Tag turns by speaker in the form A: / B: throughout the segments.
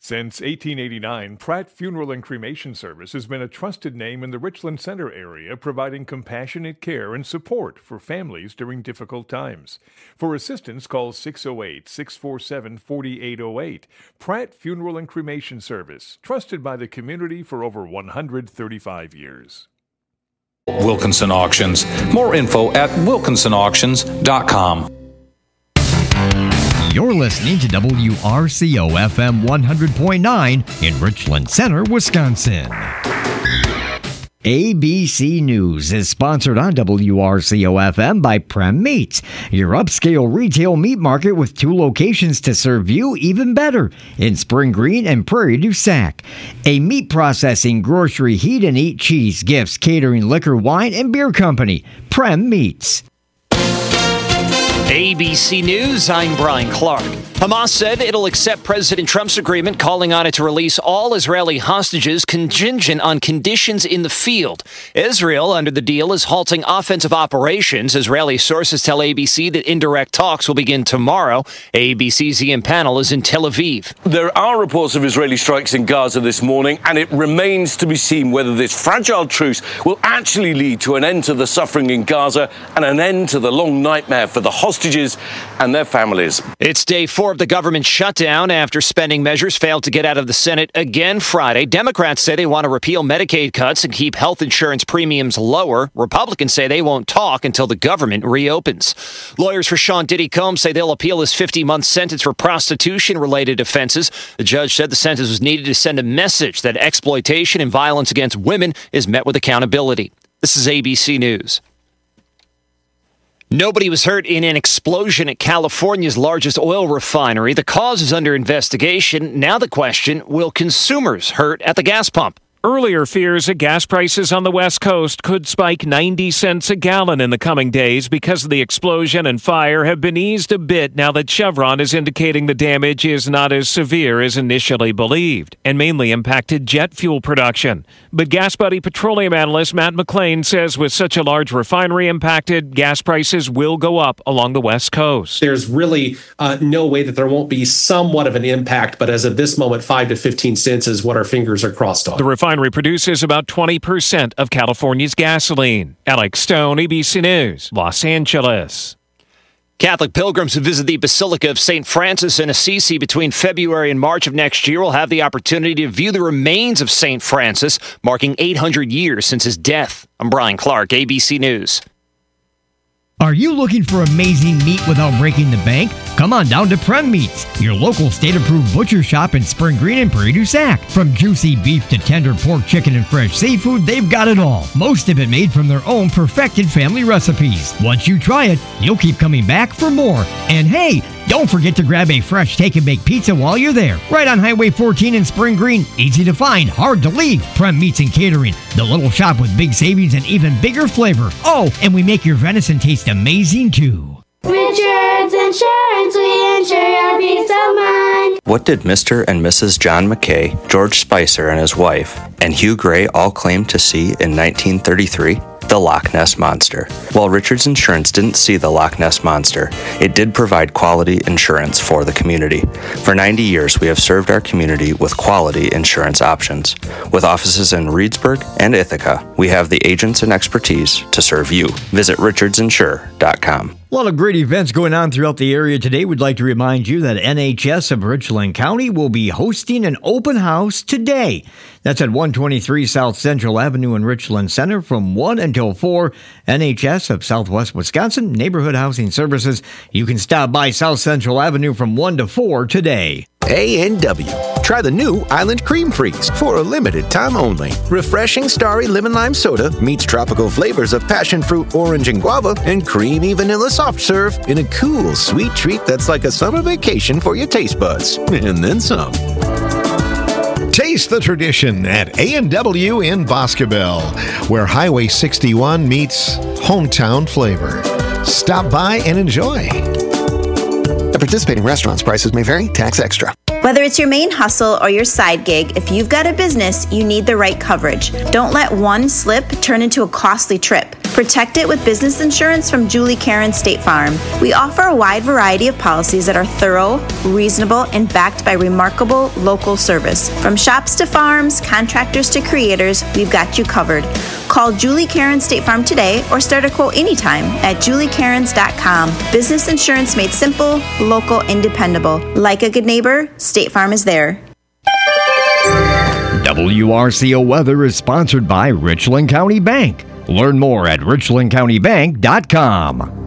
A: Since 1889, Pratt Funeral and Cremation Service has been a trusted name in the Richland Center area, providing compassionate care and support for families during difficult times. For assistance, call 608-647-4808. Pratt Funeral and Cremation Service, trusted by the community for over 135 years.
B: Wilkinson Auctions. More info at wilkinsonauctions.com.
C: You're listening to WRCO FM 100.9 in Richland Center, Wisconsin. ABC News is sponsored on WRCO FM by Prem Meats, your upscale retail meat market with 2 locations to serve you even better in Spring Green and Prairie du Sac. A meat processing, grocery, heat and eat, cheese, gifts, catering, liquor, wine, and beer company. Prem Meats.
D: ABC News, I'm Brian Clark. Hamas said it'll accept President Trump's agreement calling on it to release all Israeli hostages contingent on conditions in the field. Israel, under the deal, is halting offensive operations. Israeli sources tell ABC that indirect talks will begin tomorrow. ABC's Ian Pannell is in Tel Aviv.
E: There are reports of Israeli strikes in Gaza this morning, and it remains to be seen whether this fragile truce will actually lead to an end to the suffering in Gaza and an end to the long nightmare for the hostages and their families.
D: It's day 4 of the government shutdown after spending measures failed to get out of the Senate again Friday. Democrats say they want to repeal Medicaid cuts and keep health insurance premiums lower. Republicans say they won't talk until the government reopens. Lawyers for Sean Diddy Combs say they'll appeal his 50-month sentence for prostitution-related offenses. The judge said the sentence was needed to send a message that exploitation and violence against women is met with accountability. This is ABC News. Nobody was hurt in an explosion at California's largest oil refinery. The cause is under investigation. Now the question, will consumers hurt at the gas pump?
F: Earlier fears that gas prices on the West Coast could spike 90 cents a gallon in the coming days because of the explosion and fire have been eased a bit now that Chevron is indicating the damage is not as severe as initially believed and mainly impacted jet fuel production. But Gas Buddy petroleum analyst Matt McLean says with such a large refinery impacted, gas prices will go up along the West Coast.
G: There's really no way that there won't be somewhat of an impact, but as of this moment, 5 to 15 cents is what our fingers are crossed on.
F: The refinery produces about 20% of California's gasoline. Alex Stone, ABC News, Los Angeles.
D: Catholic pilgrims who visit the Basilica of St. Francis in Assisi between February and March of next year will have the opportunity to view the remains of St. Francis, marking 800 years since his death. I'm Brian Clark, ABC News.
C: Are you looking for amazing meat without breaking the bank? Come on down to Prem Meats, your local state-approved butcher shop in Spring Green and Prairie du Sac. From juicy beef to tender pork, chicken, and fresh seafood, they've got it all. Most of it made from their own perfected family recipes. Once you try it, you'll keep coming back for more. And hey, don't forget to grab a fresh take-and-bake pizza while you're there. Right on Highway 14 in Spring Green. Easy to find, hard to leave. Prem Meats and Catering, the little shop with big savings and even bigger flavor. Oh, and we make your venison taste amazing too.
H: Richards Insurance, we insure your peace of mind.
I: What did Mr. and Mrs. John McKay, George Spicer and his wife, and Hugh Gray all claim to see in 1933? The Loch Ness Monster. While Richards Insurance didn't see the Loch Ness Monster, it did provide quality insurance for the community. For 90 years, we have served our community with quality insurance options. With offices in Reedsburg and Ithaca, we have the agents and expertise to serve you. Visit richardsinsure.com.
C: A lot of great events going on throughout the area today. We'd like to remind you that NHS of Richland County will be hosting an open house today. That's at 123 South Central Avenue in Richland Center from 1 until 4. NHS of Southwest Wisconsin Neighborhood Housing Services. You can stop by South Central Avenue from 1 to 4 today.
J: A&W. Try the new Island Cream Freeze for a limited time only. Refreshing starry lemon lime soda meets tropical flavors of passion fruit, orange, and guava, and creamy vanilla soft serve in a cool, sweet treat that's like a summer vacation for your taste buds. And then some.
K: Taste the tradition at A&W in Boscobel, where Highway 61 meets hometown flavor. Stop by and enjoy.
L: At participating restaurants, prices may vary. Tax extra.
M: Whether it's your main hustle or your side gig, if you've got a business, you need the right coverage. Don't let one slip turn into a costly trip. Protect it with business insurance from Julie Karen State Farm. We offer a wide variety of policies that are thorough, reasonable, and backed by remarkable local service. From shops to farms, contractors to creators, we've got you covered. Call Julie Karen State Farm today or start a quote anytime at juliekarens.com. Business insurance made simple, local, and dependable. Like a good neighbor, State Farm is there.
C: WRCO Weather is sponsored by Richland County Bank. Learn more at richlandcountybank.com.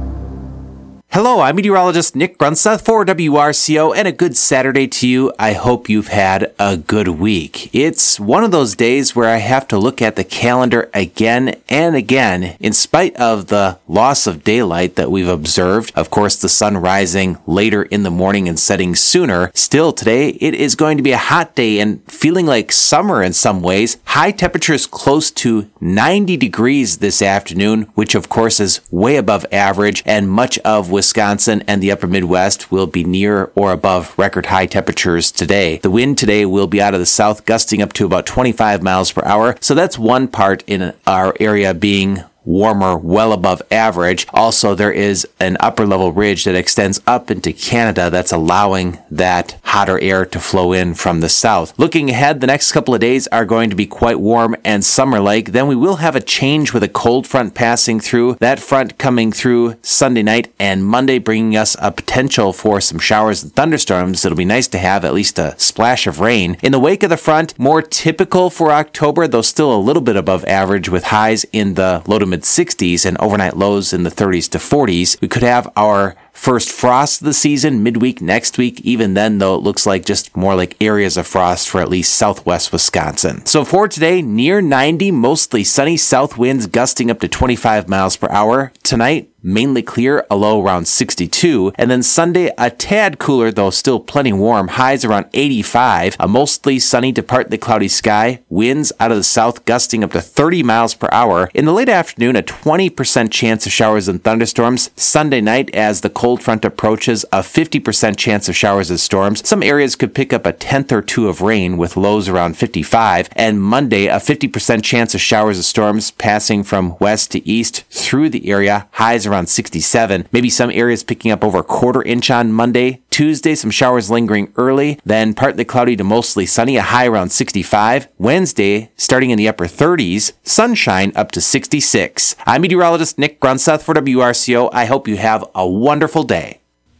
N: Hello, I'm meteorologist Nick Grunstad for WRCO, and a good Saturday to you. I hope you've had a good week. It's one of those days where I have to look at the calendar again and again, in spite of the loss of daylight that we've observed. Of course, the sun rising later in the morning and setting sooner. Still today, it is going to be a hot day and feeling like summer in some ways. High temperatures close to 90 degrees this afternoon, which of course is way above average, and much of Wisconsin and the upper Midwest will be near or above record high temperatures today. The wind today will be out of the south, gusting up to about 25 miles per hour. So that's one part in our area being warmer, well above average. Also, there is an upper level ridge that extends up into Canada that's allowing that hotter air to flow in from the south. Looking ahead, the next couple of days are going to be quite warm and summer-like. Then we will have a change with a cold front passing through. That front coming through Sunday night and Monday, bringing us a potential for some showers and thunderstorms. It'll be nice to have at least a splash of rain. In the wake of the front, more typical for October, though still a little bit above average with highs in the low to mid-60s and overnight lows in the 30s to 40s. We could have our first frost of the season midweek next week. Even then, though, it looks like just more like areas of frost for at least southwest Wisconsin. So for today, near 90, mostly sunny, south winds gusting up to 25 miles per hour. Tonight, mainly clear, a low around 62. And then Sunday, a tad cooler, though still plenty warm. Highs around 85. A mostly sunny to partly cloudy sky. Winds out of the south gusting up to 30 miles per hour. In the late afternoon, a 20% chance of showers and thunderstorms. Sunday night, as the cold front approaches, a 50% chance of showers and storms. Some areas could pick up a tenth or two of rain with lows around 55. And Monday, a 50% chance of showers and storms passing from west to east through the area. Highs around 67. Maybe some areas picking up over a quarter inch on Monday. Tuesday, some showers lingering early, then partly cloudy to mostly sunny, a high around 65. Wednesday, starting in the upper 30s, sunshine up to 66. I'm meteorologist Nick Grunstad for WRCO. I hope you have a wonderful day.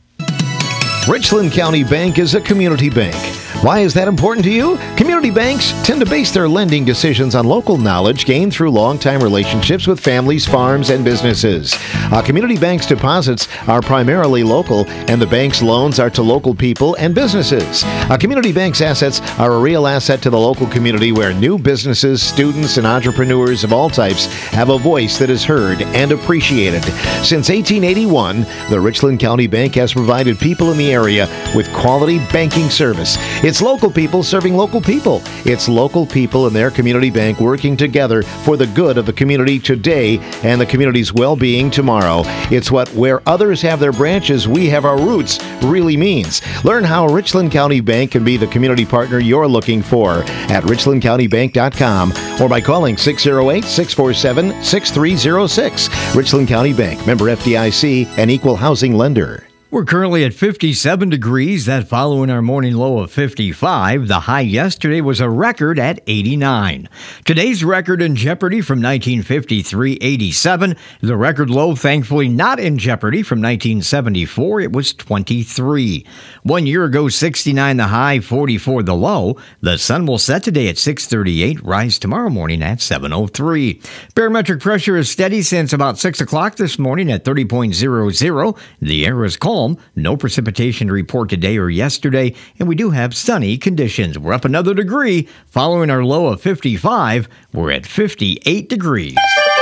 K: Richland County Bank is a community bank. Why is that important to you? Community banks tend to base their lending decisions on local knowledge gained through long-time relationships with families, farms, and businesses. A community bank's deposits are primarily local, and the bank's loans are to local people and businesses. A community bank's assets are a real asset to the local community where new businesses, students, and entrepreneurs of all types have a voice that is heard and appreciated. Since 1881, the Richland County Bank has provided people in the area with quality banking service. It's local people serving local people. It's local people and their community bank working together for the good of the community today and the community's well-being tomorrow. It's what where others have their branches, we have our roots really means. Learn how Richland County Bank can be the community partner you're looking for at richlandcountybank.com or by calling 608-647-6306. Richland County Bank, member FDIC, an equal housing lender.
C: We're currently at 57 degrees, that following our morning low of 55. The high yesterday was a record at 89. Today's record in jeopardy from 1953, 87. The record low, thankfully, not in jeopardy from 1974. It was 23. 1 year ago, 69 the high, 44 the low. The sun will set today at 6:38, rise tomorrow morning at 7:03. Barometric pressure is steady since about 6 o'clock this morning at 30.00. The air is calm. No precipitation to report today or yesterday, and we do have sunny conditions. We're up another degree. Following our low of 55, we're at 58 degrees.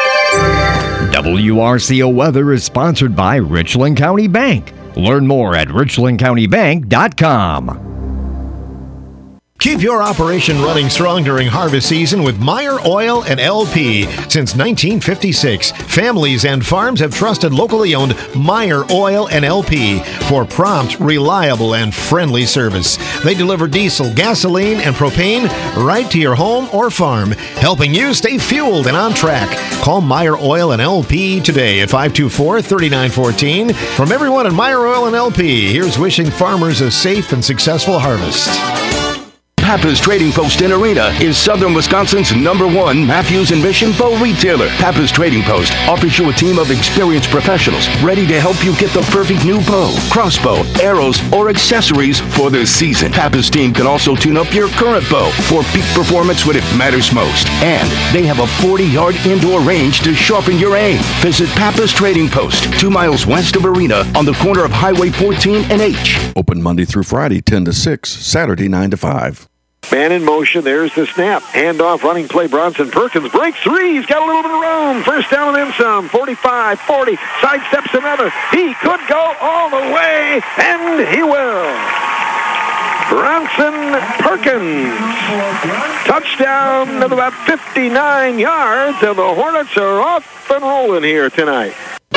C: WRCO Weather is sponsored by Richland County Bank. Learn more at richlandcountybank.com.
K: Keep your operation running strong during harvest season with Meyer Oil and LP. Since 1956, families and farms have trusted locally owned Meyer Oil and LP for prompt, reliable, and friendly service. They deliver diesel, gasoline, and propane right to your home or farm, helping you stay fueled and on track. Call Meyer Oil and LP today at 524-3914. From everyone at Meyer Oil and LP, here's wishing farmers a safe and successful harvest.
O: Pappas Trading Post in Arena is Southern Wisconsin's #1 Matthews and Mission bow retailer. Pappas Trading Post offers you a team of experienced professionals ready to help you get the perfect new bow, crossbow, arrows, or accessories for this season. Pappas team can also tune up your current bow for peak performance when it matters most. And they have a 40-yard indoor range to sharpen your aim. Visit Pappas Trading Post, 2 miles west of Arena on the corner of Highway 14 and H.
P: Open Monday through Friday, 10 to 6, Saturday, 9 to 5.
Q: Man in motion. There's the snap. Handoff, running play. Bronson Perkins breaks three. He's got a little bit of room. First down and then some. 45, 40. Sidesteps another. He could go all the way, and he will. Bronson Perkins. Touchdown of about 59 yards, and the Hornets are off and rolling here tonight.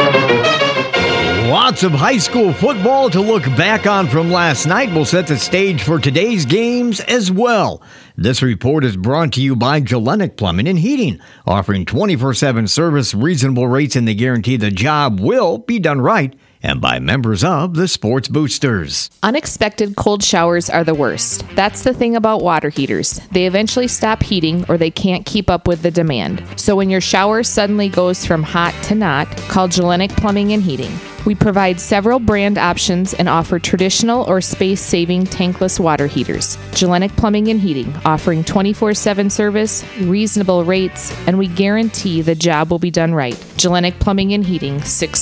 C: Lots of high school football to look back on from last night will set the stage for today's games as well. This report is brought to you by Gellenic Plumbing and Heating, offering 24/7 service, reasonable rates, and they guarantee the job will be done right, and by members of the Sports Boosters.
R: Unexpected cold showers are the worst. That's the thing about water heaters. They eventually stop heating or they can't keep up with the demand. So when your shower suddenly goes from hot to not, call Gellenic Plumbing and Heating. We provide several brand options and offer traditional or space-saving tankless water heaters. Gellenic Plumbing and Heating, offering 24/7 service, reasonable rates, and we guarantee the job will be done right. Gellenic Plumbing and Heating,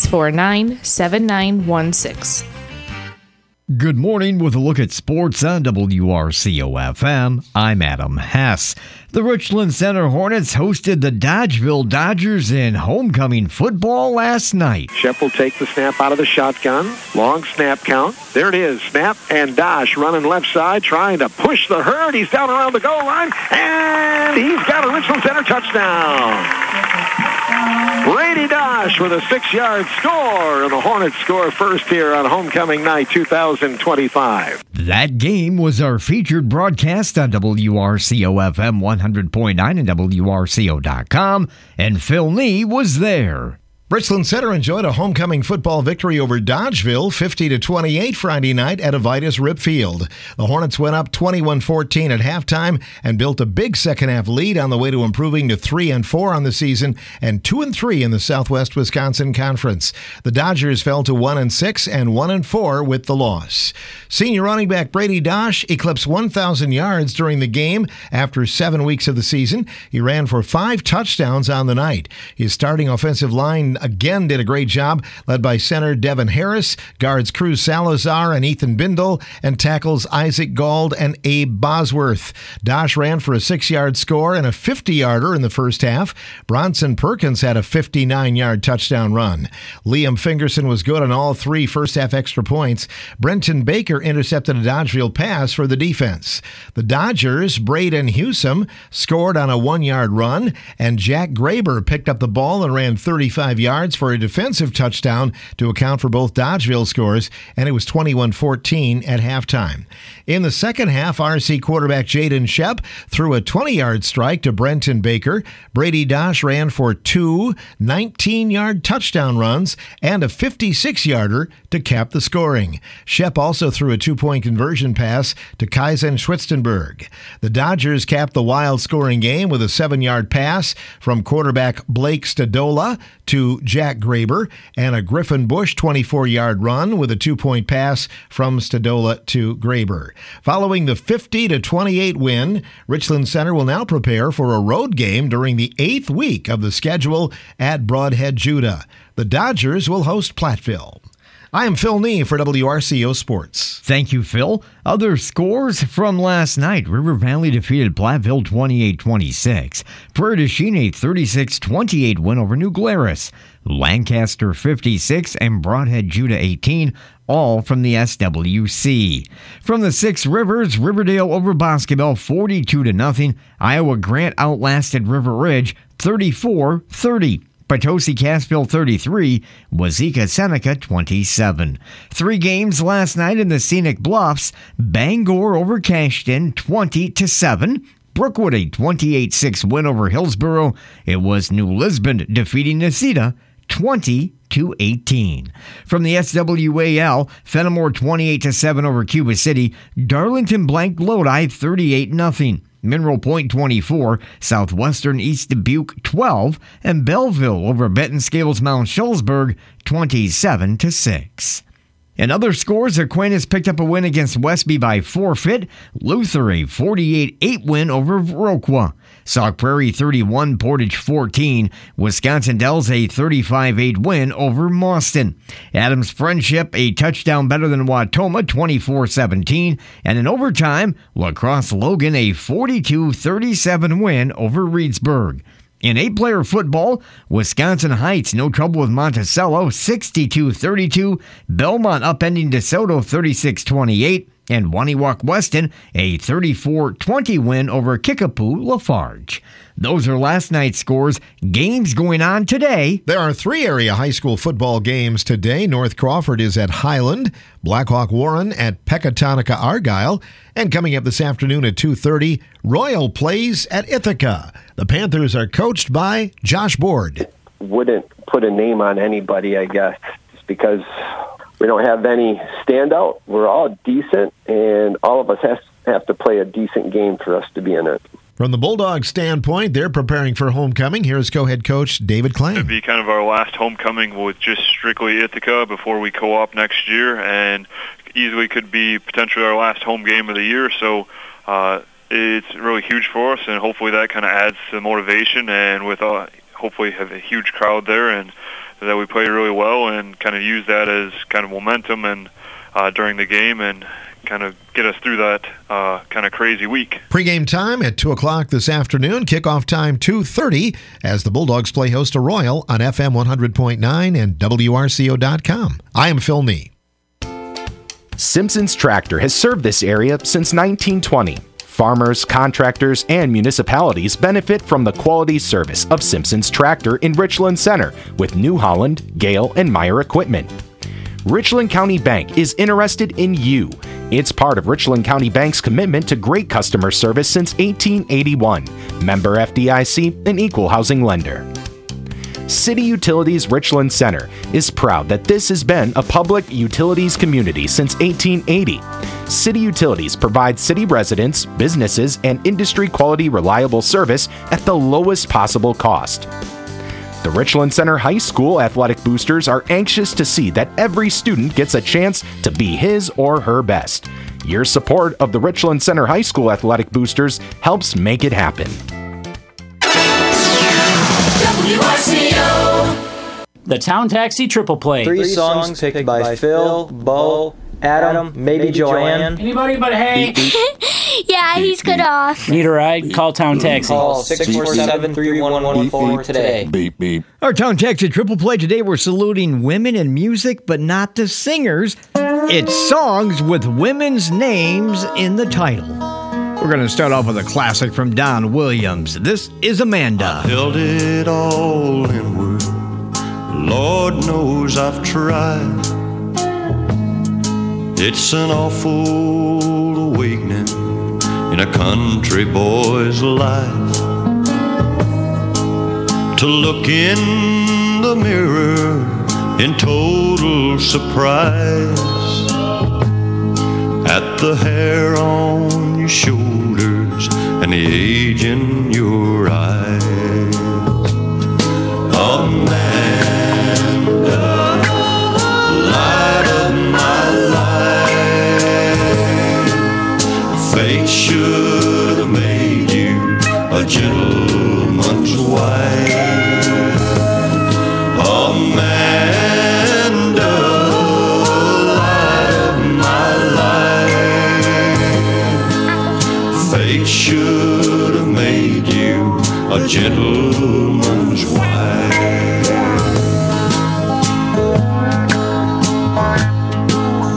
R: 649-7916.
C: Good morning with a look at sports on WRCO-FM. I'm Adam Hess. The Richland Center Hornets hosted the Dodgeville Dodgers in homecoming football last night.
Q: Shep will take the snap out of the shotgun. Long snap count. There it is. Snap and Dosh running left side, trying to push the herd. He's down around the goal line, and he's got a Richland Center touchdown. Brady Dosh with a 6-yard score, and the Hornets score first here on homecoming night 2025.
C: That game was our featured broadcast on WRCO-FM 100.9 and WRCO.com, and Phil Nee was there.
K: Richland Center enjoyed a homecoming football victory over Dodgeville, 50-28 Friday night at Avitus Rip Field. The Hornets went up 21-14 at halftime and built a big second-half lead on the way to improving to 3-4 on the season and 2-3 in the Southwest Wisconsin Conference. The Dodgers fell to 1-6 and 1-4 with the loss. Senior running back Brady Dosh eclipsed 1,000 yards during the game after 7 weeks of the season. He ran for 5 touchdowns on the night. His starting offensive line again did a great job, led by center Devin Harris, guards Cruz Salazar and Ethan Bindle, and tackles Isaac Gald and Abe Bosworth. Dosh ran for a 6-yard score and a 50-yarder in the first half. Bronson Perkins had a 59-yard touchdown run. Liam Fingerson was good on all 3 first-half extra points. Brenton Baker intercepted a Dodgeville pass for the defense. The Dodgers, Braden Hewsome, scored on a 1-yard run, and Jack Graber picked up the ball and ran 35 yards for a defensive touchdown to account for both Dodgeville scores, and it was 21-14 at halftime. In the second half, RC quarterback Jaden Shep threw a 20-yard strike to Brenton Baker. Brady Dosh ran for 2 19-yard touchdown runs and a 56-yarder to cap the scoring. Shep also threw a 2-point conversion pass to Kaizen Schwitzenberg. The Dodgers capped the wild scoring game with a 7-yard pass from quarterback Blake Stadola to Jack Graber and a Griffin Bush 24-yard run with a 2-point pass from Stadola to Graber. Following the 50-28 win, Richland Center will now prepare for a road game during the 8th week of the schedule at Broadhead, Judah. The Dodgers will host Platteville. I am Phil Nee for WRCO Sports.
C: Thank you, Phil. Other scores from last night. River Valley defeated Platteville 28-26. Prairie du Chien a 36-28 win over New Glarus. Lancaster 56 and Broadhead Judah 18. all from the SWC. From the Six Rivers, Riverdale over Boscobel 42-0. Iowa Grant outlasted River Ridge 34-30. Potosi Cassville 33, Wazeeka Seneca 27. 3 games last night in the Scenic Bluffs. Bangor over Cashton 20-7. Brookwood a 28-6 win over Hillsboro. It was New Lisbon defeating Necedah 20-18. From the SWAL, Fenimore 28-7 over Cuba City. Darlington blanked Lodi 38-0. Mineral Point 24, Southwestern East Dubuque 12, and Belleville over Benton Scales Mount Schulzberg 27-6. In other scores, Aquinas picked up a win against Westby by forfeit. Luther a 48-8 win over Viroqua. Sauk Prairie 31, Portage 14. Wisconsin Dells a 35-8 win over Mauston. Adams Friendship a touchdown better than Wautoma 24-17. And in overtime, La Crosse Logan a 42-37 win over Reedsburg. In 8-player football, Wisconsin Heights no trouble with Monticello 62-32. Belmont upending DeSoto 36-28. And Waniwak Weston a 34-20 win over Kickapoo Lafarge. Those are last night's scores. Games going on today.
K: There are 3 area high school football games today. North Crawford is at Highland, Blackhawk Warren at Pecatonica Argyle, and coming up this afternoon at 2:30, Royal plays at Ithaca. The Panthers are coached by Josh Board.
S: Wouldn't put a name on anybody, I guess, just because we don't have any standout. We're all decent, and all of us have to play a decent game for us to be in it.
K: From the Bulldogs' standpoint, they're preparing for homecoming. Here's co-head coach David Klang.
T: It'll be kind of our last homecoming with just strictly Ithaca before we co-op next year, and easily could be potentially our last home game of the year. So it's really huge for us, and hopefully that kind of adds to the motivation, and with hopefully have a huge crowd there, and that we play really well and kind of use that as kind of momentum and during the game and kind of get us through that kind of crazy week.
K: Pre-game time at 2 o'clock this afternoon. Kickoff time 2:30 as the Bulldogs play host to Royal on FM 100.9 and WRCO.com. I am Phil Nee.
U: Simpson's Tractor has served this area since 1920. Farmers, contractors, and municipalities benefit from the quality service of Simpson's Tractor in Richland Center with New Holland, Gale, and Meyer equipment. Richland County Bank is interested in you. It's part of Richland County Bank's commitment to great customer service since 1881. Member FDIC, an equal housing lender. City Utilities Richland Center is proud that this has been a public utilities community since 1880. City Utilities provides city residents, businesses, and industry quality reliable service at the lowest possible cost. The Richland Center High School Athletic Boosters are anxious to see that every student gets a chance to be his or her best. Your support of the Richland Center High School Athletic Boosters helps make it happen.
V: WRCO. The Town Taxi Triple Play.
W: 3 songs picked by Phil, Bo, Adam, maybe Joanne.
V: Anybody but Hey?
H: Yeah, he's good off.
V: Need a ride? Call Town Taxi.
W: Call 647-3114 today.
P: Beep, beep.
C: Our Town Taxi Triple Play today, we're saluting women in music, but not the singers. It's songs with women's names in the title. We're going to start off with a classic from Don Williams. This is Amanda.
X: I held it all inward. Lord knows I've tried. It's an awful awakening in a country boy's life, to look in the mirror in total surprise at the hair on your shoulders and the age in your eyes. Amanda, light of my life, fate should have made you a gentleman's wife. Amanda, light of my life, fate should have made you a gentleman's wife.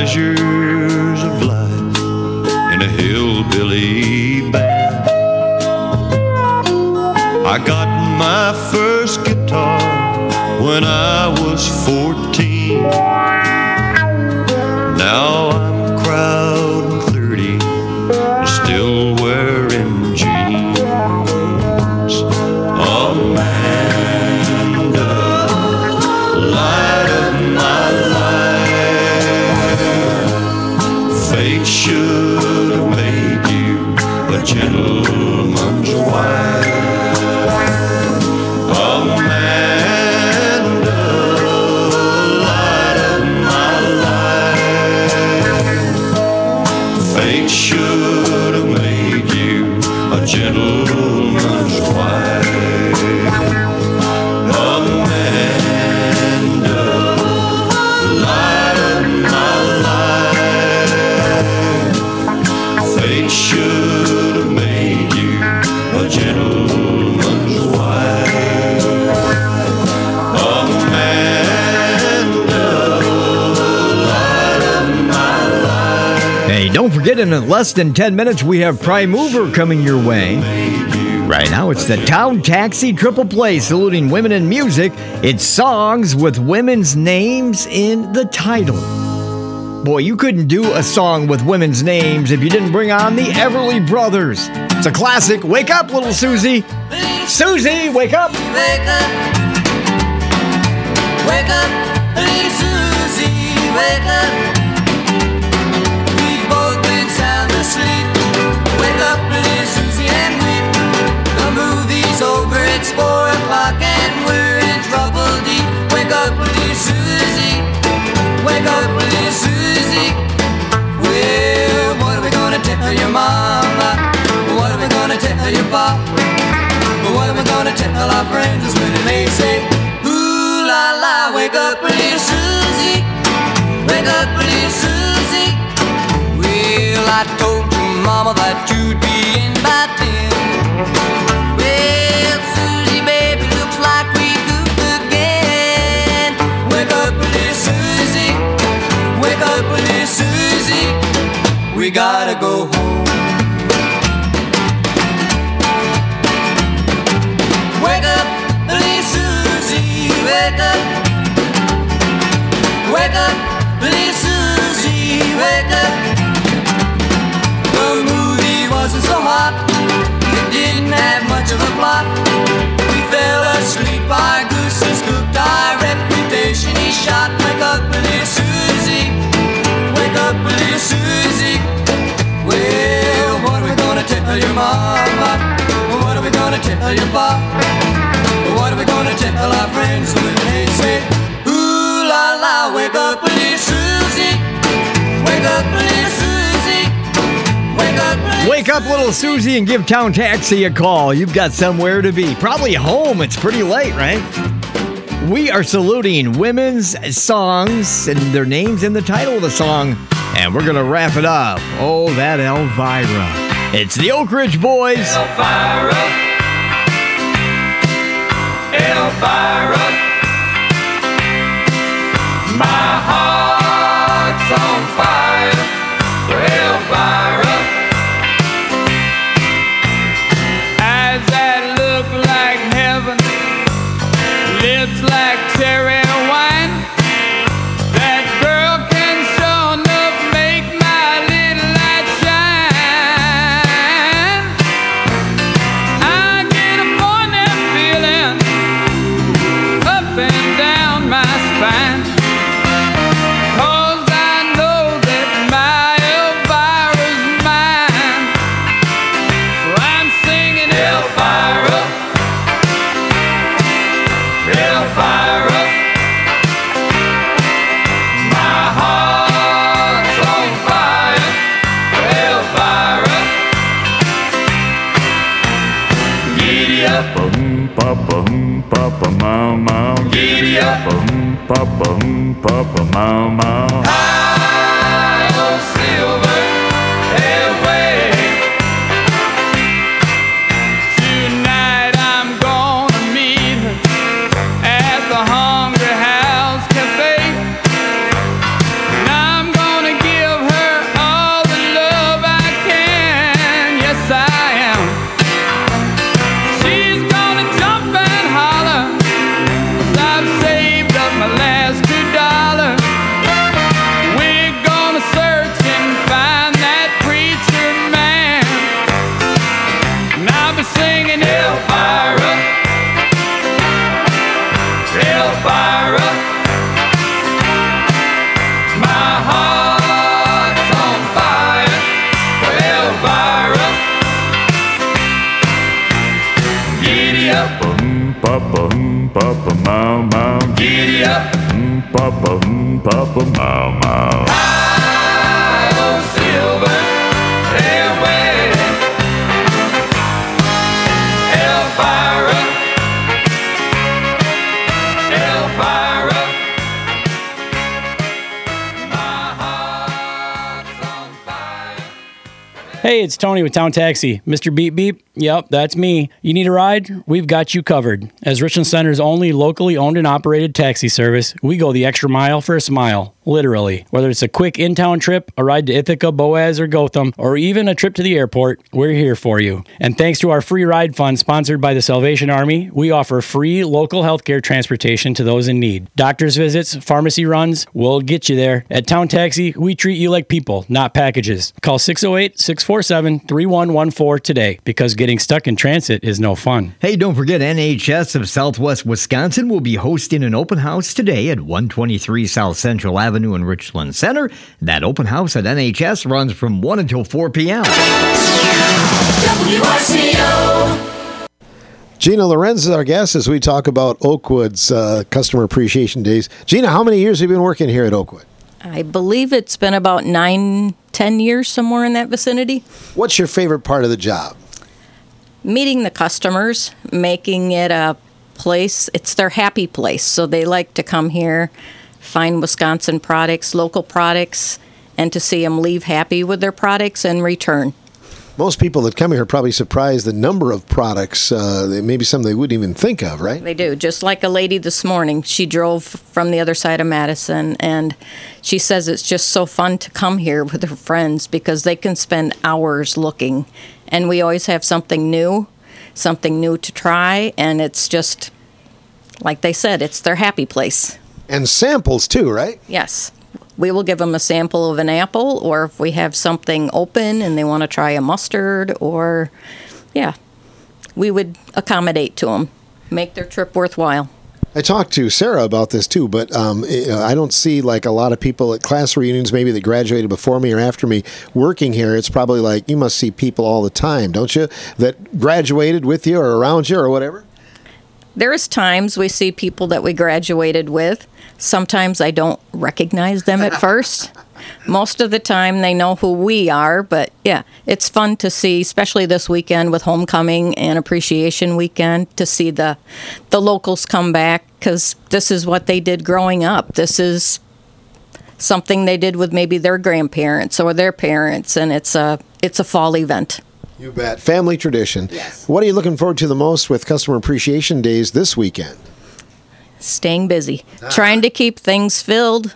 X: pleasures of life in a hillbilly band. I got my first guitar when I was 14. Now I'm crowding 30, still wearing jeans. Amanda, light of my life, fate should have made you a gentleman's wife. Amanda, light of my life, fate should have made you a gentleman's wife. Amanda, light of my life, fate should have made you a gentleman's wife. Amanda, light of my life.
C: Hey, don't forget, in less than 10 minutes, we have Prime Mover coming your way. Right now, it's the Town Taxi Triple Play, saluting women in music. It's songs with women's names in the title. Boy, you couldn't do a song with women's names if you didn't bring on the Everly Brothers. It's a classic. Wake up, little Susie. Susie, wake up.
A: Wake up. Wake up, little Susie, wake up. We've both been sound asleep. Wake up, little Susie, and weep. The movie's over, it's 4 o'clock, and we're in trouble deep. Wake up, little Susie. Wake up, little Susie. Well, what are we gonna tell your mama? What are we gonna tell your papa? What are we gonna tell our friends when they say, ooh la la, wake up, little Susie. Wake up, little Susie. Well, I told your mama that you'd be in by 10. Well, Susie, baby, looks like we goofed again. Wake up, little Susie. Wake up, little Susie. We gotta go home. Wake up, little Susie, wake up. Wake up, little Susie, wake up. The movie wasn't so hot, it didn't have much of a plot. We fell asleep, our goose is cooked, our reputation is shot. Wake up, little Susie, wake up, little Susie. Well, what are we gonna tell your mama? What are we gonna tell your papa? What are we gonna tell our friends when they say, ooh la la, wake up, little Susie. Wake up, little Susie. Wake up, little
C: Wake up, little Susie, and give Town Taxi a call. You've got somewhere to be. Probably home. It's pretty late, right? We are saluting women's songs and their names in the title of the song. And we're going to wrap it up. Oh, that Elvira. It's the Oak Ridge Boys.
A: Elvira. Elvira. My heart's on fire for Elvira. Eyes that look like heaven, lips like cherry wine. That girl can sure enough make my little light shine. I get a funny feeling up and down my spine, 'cause I know that my Elvira's mine. So I'm singing Elvira, Elvira. My heart's on fire for Elvira. Giddy up,
B: Papa, papa, mama.
A: Giddy up,
B: Papa, papa, mama.
A: high on silver airway. Tonight I'm gonna meet her at the Hungry House Cafe, and I'm gonna
B: papa, papa, mau, mau.
A: Giddy up.
B: Papa, papa, mau, mau.
A: High on silver, they're waiting. Elvira, Elvira. My heart's on fire.
V: Hey, it's Tony with Town Taxi. Mr. Beep Beep? Yep, that's me. You need a ride? We've got you covered. As Richland Center's only locally owned and operated taxi service, we go the extra mile for a smile. Literally. Whether it's a quick in-town trip, a ride to Ithaca, Boaz, or Gotham, or even a trip to the airport, we're here for you. And thanks to our free ride fund sponsored by the Salvation Army, we offer free local healthcare transportation to those in need. Doctor's visits, pharmacy runs, we'll get you there. At Town Taxi, we treat you like people, not packages. Call 608-647-3114 today, because getting stuck in transit is no fun.
C: Hey, don't forget NHS of Southwest Wisconsin will be hosting an open house today at 123 South Central Avenue in Richland Center. That open house at NHS runs from 1 until 4 p.m.
A: WRCO.
K: Gina Lorenz is our guest as we talk about Oakwood's Customer Appreciation Days. Gina, how many years have you been working here at Oakwood?
D: I believe it's been about 9-10 years, somewhere in that vicinity.
K: What's your favorite part of the job?
D: Meeting the customers, making it a place, it's their happy place. So they like to come here, find Wisconsin products, local products, and to see them leave happy with their products and return.
K: Most people that come here are probably surprised the number of products, maybe some they wouldn't even think of, right?
D: They do. Just like a lady this morning, she drove from the other side of Madison, and she says it's just so fun to come here with her friends because they can spend hours looking. And we always have something new to try, and it's just, like they said, it's their happy place.
K: And samples too, right?
D: Yes. We will give them a sample of an apple, or if we have something open and they want to try a mustard, or, yeah, we would accommodate to them, make their trip worthwhile.
K: I talked to Sarah about this too, but I don't see like a lot of people at class reunions, maybe that graduated before me or after me, working here. It's probably like you must see people all the time, don't you, that graduated with you or around you or whatever?
D: There's times we see people that we graduated with. Sometimes I don't recognize them at first. Most of the time they know who we are, but yeah, it's fun to see, especially this weekend with Homecoming and Appreciation Weekend, to see the locals come back, because this is what they did growing up. This is something they did with maybe their grandparents or their parents, and it's a fall event.
K: You bet. Family tradition.
D: Yes.
K: What are you looking forward to the most with Customer Appreciation Days this weekend?
D: Staying busy. Trying to keep things filled.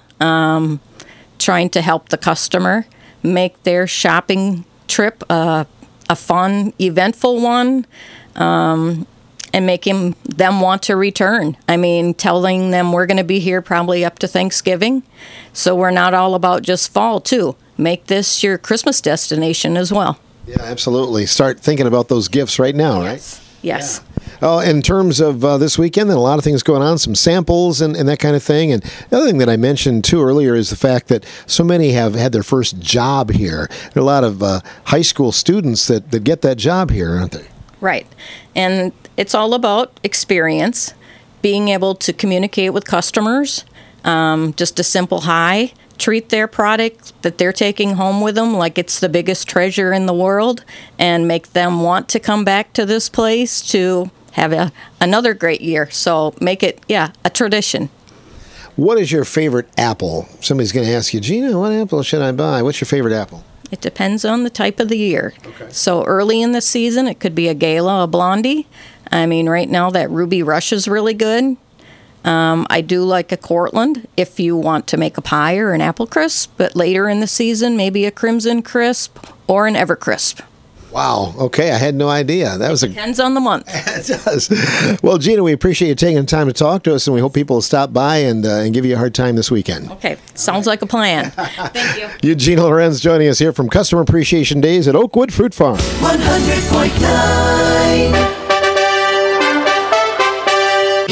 D: Trying to help the customer make their shopping trip a fun, eventful one, and making them want to return. I mean, telling them we're going to be here probably up to Thanksgiving, so we're not all about just fall, too. Make this your Christmas destination as well.
K: Yeah, absolutely. Start thinking about those gifts right now, right?
D: Yes.
K: Oh, in terms of this weekend, then a lot of things going on, some samples and that kind of thing. And the other thing that I mentioned, too, earlier is the fact that so many have had their first job here. There are a lot of high school students that get that job here, aren't they?
D: Right. And it's all about experience, being able to communicate with customers, just a simple hi. Treat their product that they're taking home with them like it's the biggest treasure in the world, and make them want to come back to this place to have another great year. So make it, a tradition.
K: What is your favorite apple? Somebody's going to ask you, Gina, what apple should I buy? What's your favorite apple?
D: It depends on the type of the year. Okay. So early in the season, it could be a Gala, a Blondie. I mean, right now that Ruby Rush is really good. I do like a Cortland if you want to make a pie or an apple crisp, but later in the season, maybe a Crimson Crisp or an Evercrisp.
K: Wow. Okay, I had no idea. That was
D: Depends on the month.
K: It does. Well, Gina, we appreciate you taking the time to talk to us, and we hope people will stop by and give you a hard time this weekend.
D: Okay, sounds like a plan. Thank you.
K: Gina Lorenz joining us here from Customer Appreciation Days at Oakwood Fruit Farm.
A: 100.9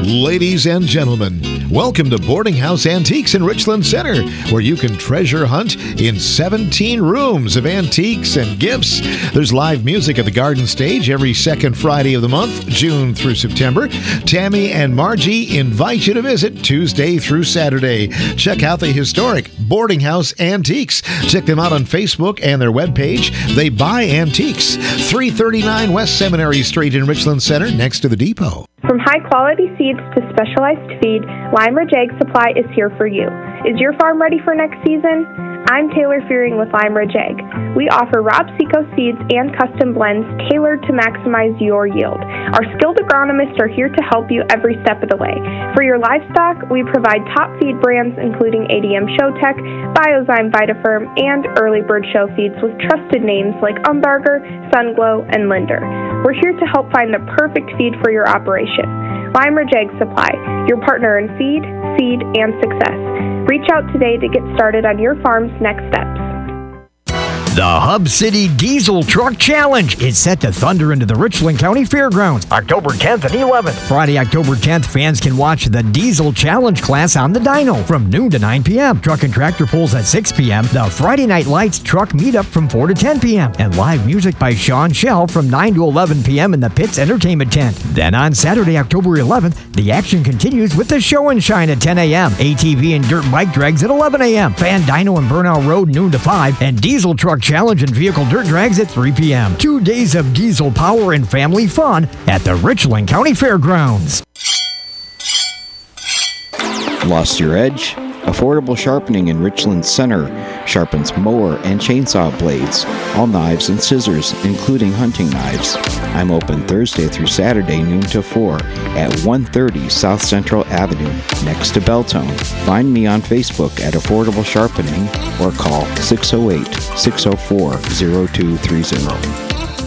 K: Ladies and gentlemen, welcome to Boarding House Antiques in Richland Center, where you can treasure hunt in 17 rooms of antiques and gifts. There's live music at the Garden Stage every second Friday of the month, June through September. Tammy and Margie invite you to visit Tuesday through Saturday. Check out the historic Boarding House Antiques. Check them out on Facebook and their webpage. They buy antiques. 339 West Seminary Street in Richland Center, next to the depot.
E: From high-quality seeds to specialized feed, Lime Ridge Egg Supply is here for you. Is your farm ready for next season? I'm Taylor Fearing with Lime Ridge Egg. We offer Rob Seco seeds and custom blends tailored to maximize your yield. Our skilled agronomists are here to help you every step of the way. For your livestock, we provide top feed brands including ADM Showtech, Biozyme Vitafirm, and Early Bird Show feeds with trusted names like Umbarger, Sunglow, and Linder. We're here to help find the perfect feed for your operation. Lime Ridge Egg Supply, your partner in feed, seed, and success. Reach out today to get started on your farm's next steps.
C: The Hub City Diesel Truck Challenge is set to thunder into the Richland County Fairgrounds October 10th and 11th. Friday, October 10th, fans can watch the Diesel Challenge class on the dyno from noon to 9 p.m. Truck and tractor pulls at 6 p.m. The Friday Night Lights truck meetup from 4 to 10 p.m. And live music by Sean Shell from 9 to 11 p.m. in the Pitts Entertainment Tent. Then on Saturday, October 11th, the action continues with the Show and Shine at 10 a.m. ATV and dirt bike drags at 11 a.m. Fan Dyno and Burnout Road noon to 5. And Diesel Truck Challenge and vehicle dirt drags at 3 p.m. 2 days of diesel power and family fun at the Richland County Fairgrounds.
F: Lost your edge? Affordable Sharpening in Richland Center sharpens mower and chainsaw blades, all knives and scissors, including hunting knives. I'm open Thursday through Saturday noon to 4 at 130 South Central Avenue, next to Belltone. Find me on Facebook at Affordable Sharpening or call 608-604-0230.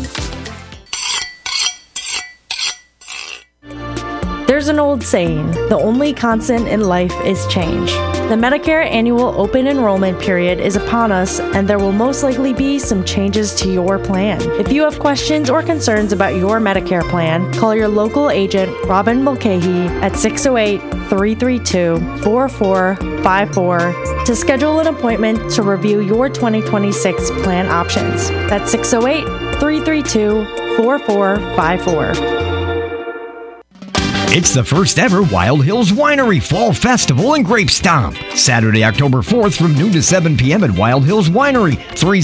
G: There's an old saying, the only constant in life is change. The Medicare annual open enrollment period is upon us, and there will most likely be some changes to your plan. If you have questions or concerns about your Medicare plan, call your local agent, Robin Mulcahy, at 608-332-4454 to schedule an appointment to review your 2026 plan options. That's 608-332-4454.
C: It's the first ever Wild Hills Winery Fall Festival and Grape Stomp. Saturday, October 4th from noon to 7 p.m. at Wild Hills Winery,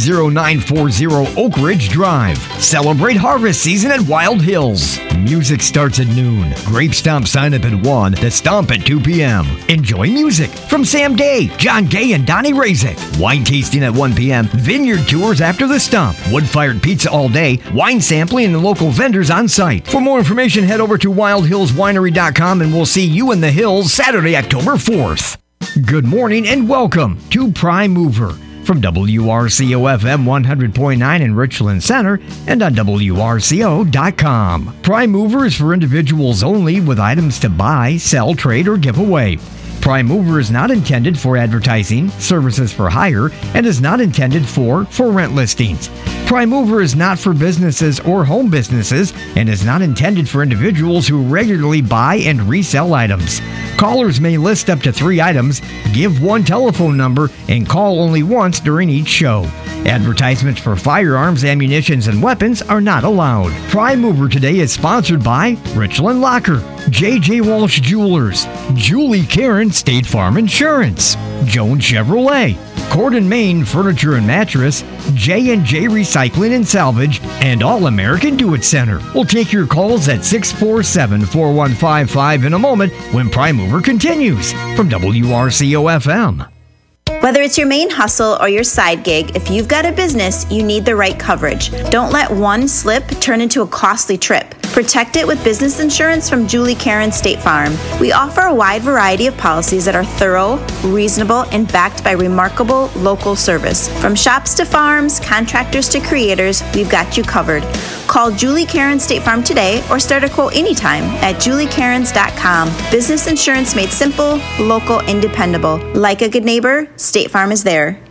C: 30940 Oak Ridge Drive. Celebrate harvest season at Wild Hills. Music starts at noon. Grape Stomp sign up at 1. The Stomp at 2 p.m. Enjoy music from Sam Day, John Gay, and Donnie Razik. Wine tasting at 1 p.m. Vineyard tours after the Stomp. Wood-fired pizza all day. Wine sampling and local vendors on site. For more information, head over to wildhillswinery.com and we'll see you in the hills Saturday, October 4th. Good morning and welcome to Prime Mover from WRCO-FM 100.9 in Richland Center and on WRCO.com. Prime Mover is for individuals only with items to buy, sell, trade, or give away. Prime Mover is not intended for advertising, services for hire, and is not intended for rent listings. Prime Mover is not for businesses or home businesses and is not intended for individuals who regularly buy and resell items. Callers may list up to 3 items, give 1 telephone number, and call only once during each show. Advertisements for firearms, ammunitions, and weapons are not allowed. Prime Mover today is sponsored by Richland Locker, J.J. Walsh Jewelers, Julie Karen State Farm Insurance, Jones Chevrolet, Cordon Maine Furniture and Mattress, J&J Recycling and Salvage, and All American Do-It Center. We'll take your calls at 647-4155 in a moment when Prime Mover continues from WRCO-FM.
M: Whether it's your main hustle or your side gig, if you've got a business, you need the right coverage. Don't let one slip turn into a costly trip. Protect it with business insurance from Julie Karen State Farm. We offer a wide variety of policies that are thorough, reasonable, and backed by remarkable local service. From shops to farms, contractors to creators, we've got you covered. Call Julie Karen State Farm today or start a quote anytime at juliekarens.com. Business insurance made simple, local, and dependable. Like a good neighbor, State Farm is there.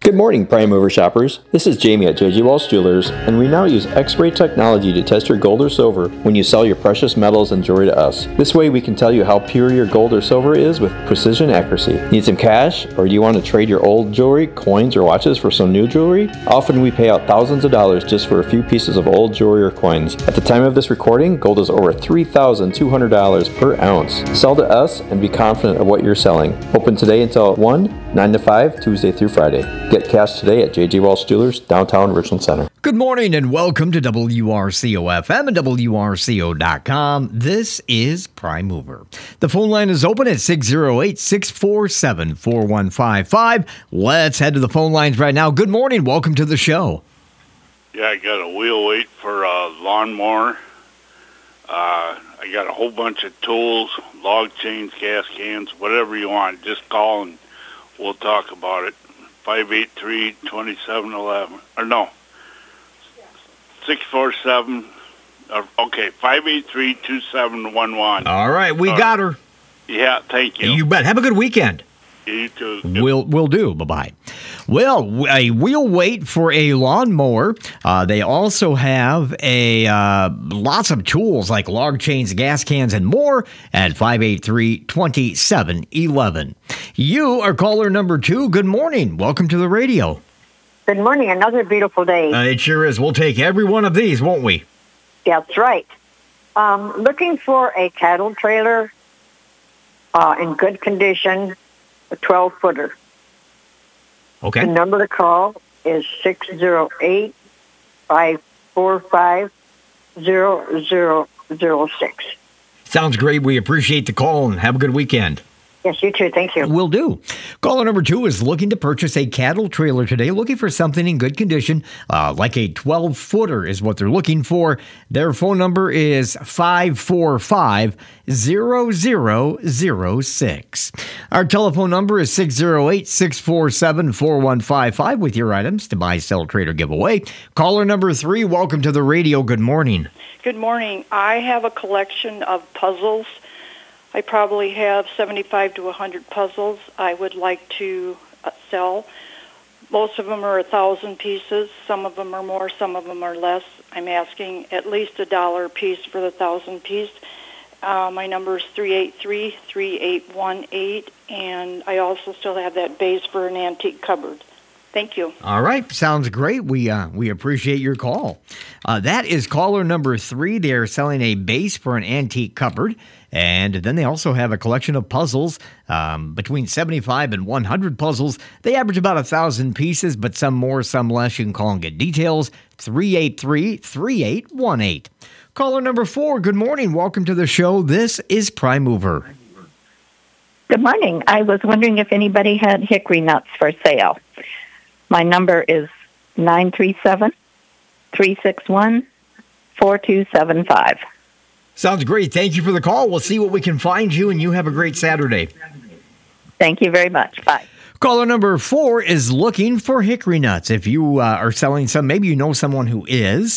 I: Good morning, Prime Mover shoppers. This is Jamie at JJ Walsh Jewelers, and we now use X-ray technology to test your gold or silver when you sell your precious metals and jewelry to us. This way we can tell you how pure your gold or silver is with precision accuracy. Need some cash, or do you want to trade your old jewelry, coins, or watches for some new jewelry? Often we pay out thousands of dollars just for a few pieces of old jewelry or coins. At the time of this recording, gold is over $3,200 per ounce. Sell to us and be confident of what you're selling. Open today until 1, 9 to 5, Tuesday through Friday. Get cash today at J.J. Walsh Jewelers, downtown Richland Center.
C: Good morning and welcome to WRCO-FM and WRCO.com. This is Prime Mover. The phone line is open at 608-647-4155. Let's head to the phone lines right now. Good morning. Welcome to the show.
J: Yeah, I got a wheel weight for a lawnmower. I got a whole bunch of tools, log chains, gas cans, whatever you want. Just call and we'll talk about it. 583-2711. Or no, 647. Okay, 583-2711.
C: All right, we got her.
J: Yeah, thank you.
C: You bet. Have a good weekend.
J: You too.
C: Will do. Bye-bye. Well, a wheel weight for a lawnmower. They also have lots of tools like log chains, gas cans, and more at 583-2711. You are caller number 2. Good morning. Welcome to the radio.
L: Good morning. Another beautiful day.
C: It sure is. We'll take every one of these, won't we?
L: That's right. Looking for a cattle trailer in good condition, a 12-footer.
C: Okay.
L: The number to call is 608-545-0006.
C: Sounds great. We appreciate the call and have a good weekend.
L: Yes, you too. Thank you.
C: Will do. Caller number 2 is looking to purchase a cattle trailer today, looking for something in good condition, like a 12-footer is what they're looking for. Their phone number is 545-0006. Our telephone number is 608-647-4155 with your items to buy, sell, trade, or give away. Caller number 3, welcome to the radio. Good morning.
N: Good morning. I have a collection of puzzles. I probably have 75 to 100 puzzles I would like to sell. Most of them are 1,000 pieces. Some of them are more, some of them are less. I'm asking at least $1 a piece for the 1,000 piece. My number is 383-3818, and I also still have that base for an antique cupboard. Thank you.
C: All right. Sounds great. We appreciate your call. That is caller number 3. They are selling a base for an antique cupboard. And then they also have a collection of puzzles, between 75 and 100 puzzles. They average about 1,000 pieces, but some more, some less. You can call and get details. 383-3818. Caller number 4, good morning. Welcome to the show. This is Prime Mover.
Y: Good morning. I was wondering if anybody had hickory nuts for sale. My number is 937-361-4275.
C: Sounds great. Thank you for the call. We'll see what we can find you, and you have a great Saturday.
Y: Thank you very much. Bye.
C: Caller number 4 is looking for hickory nuts. If you are selling some, maybe you know someone who is,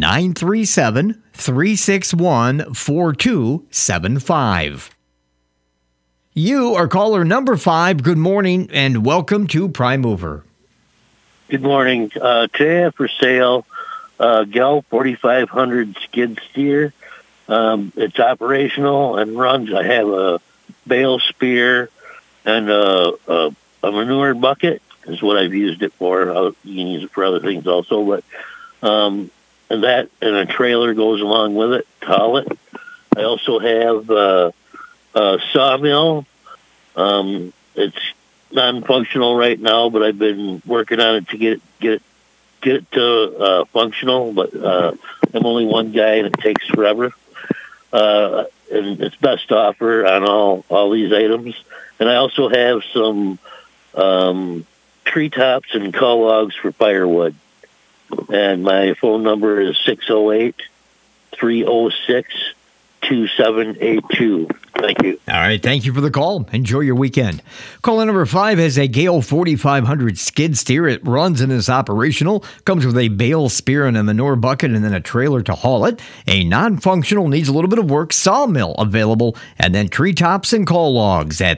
C: 937-361-4275. You are caller number 5. Good morning, and welcome to Prime Mover.
Z: Good morning. Today I have for sale Gel 4500 skid steer. It's operational and runs. I have a bale spear and a manure bucket is what I've used it for. You can use it for other things also, but and a trailer goes along with it to haul it. I also have a sawmill. It's non-functional right now, but I've been working on it to get it to functional. But I'm only one guy, and it takes forever. And it's best offer on all these items. And I also have some treetops and call logs for firewood. And my phone number is 608-306-2666. 2782. Thank you.
C: All right. Thank you for the call. Enjoy your weekend. Caller number 5 has a Gale 4500 skid steer. It runs and is operational. Comes with a bale, spear, and a manure bucket, and then a trailer to haul it. A non-functional, needs a little bit of work, sawmill available, and then treetops and call logs at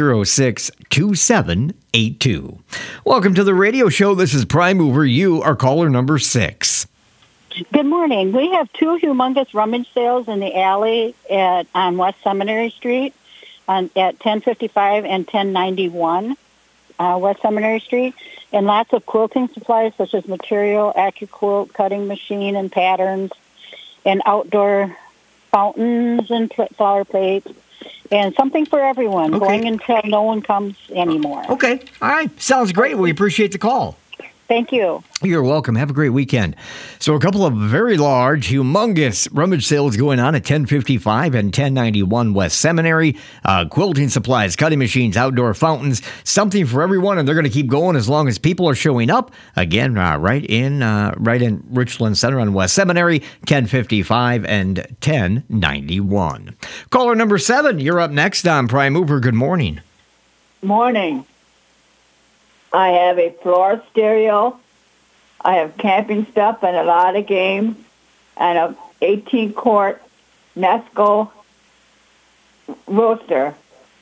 C: 306-2782. Welcome to the radio show. This is Prime Mover. You are caller number 6.
O: Good morning. We have 2 humongous rummage sales in the alley on West Seminary Street at 1055 and 1091 West Seminary Street, and lots of quilting supplies such as material, AccuQuilt, cutting machine, and patterns, and outdoor fountains and flower plates, and something for everyone, going until no one comes anymore.
C: Okay. All right. Sounds great. We appreciate the call.
O: Thank you.
C: You're welcome. Have a great weekend. So a couple of very large, humongous rummage sales going on at 1055 and 1091 West Seminary. Quilting supplies, cutting machines, outdoor fountains, something for everyone, and they're going to keep going as long as people are showing up. Again, right in Richland Center on West Seminary, 1055 and 1091. Caller number 7, you're up next on Prime Mover. Good morning.
Q: Morning. I have a floor stereo. I have camping stuff and a lot of games, and a 18-quart Nesco roaster,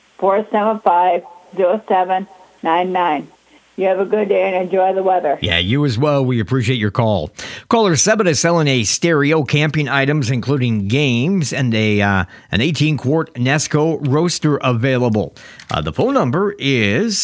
Q: 475-0799. You have a good day and enjoy the weather.
C: Yeah, you as well. We appreciate your call. Caller 7 is selling a stereo, camping items, including games, and an 18-quart Nesco roaster available. The phone number is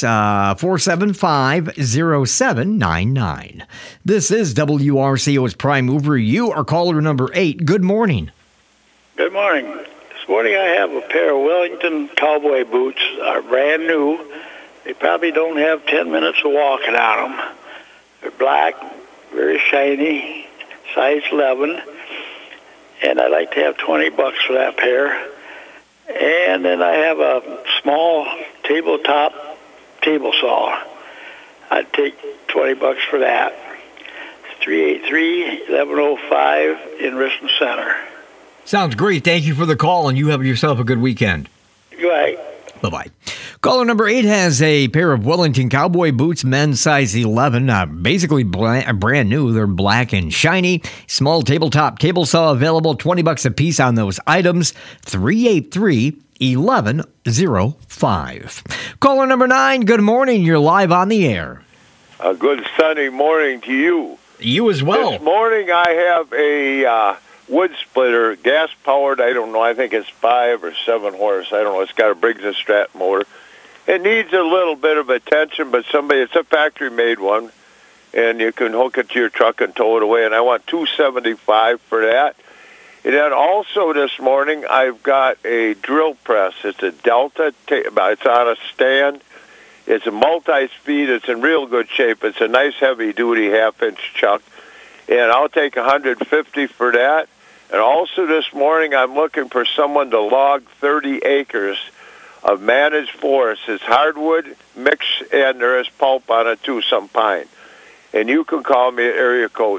C: 475-0799. This is WRCO's Prime Mover. You are caller number 8. Good morning.
R: Good morning. This morning I have a pair of Wellington cowboy boots, brand new. They probably don't have 10 minutes of walking on them. They're black, very shiny, size 11, and I'd like to have $20 for that pair. And then I have a small tabletop table saw. I'd take $20 for that. It's 383-1105 in Richland Center.
C: Sounds great. Thank you for the call, and you have yourself a good weekend.
R: Goodbye.
C: Bye-bye. Caller number 8 has a pair of Wellington cowboy boots, men's size 11, basically brand new. They're black and shiny. Small tabletop table saw available, $20 a piece on those items. 383-1105. Caller number 9, good morning. You're live on the air.
S: A good sunny morning to you.
C: You as well.
S: This morning I have a wood splitter, gas-powered. I don't know. I think it's 5 or 7 horse. I don't know. It's got a Briggs & Stratton motor. It needs a little bit of attention, but it's a factory-made one, and you can hook it to your truck and tow it away. And I want $275 for that. And then also this morning I've got a drill press. It's a Delta. It's on a stand. It's a multi-speed. It's in real good shape. It's a nice heavy-duty half-inch chuck, and I'll take $150 for that. And also this morning, I'm looking for someone to log 30 acres of managed forest. It's hardwood mix, and there is pulp on it too, some pine. And you can call me at area code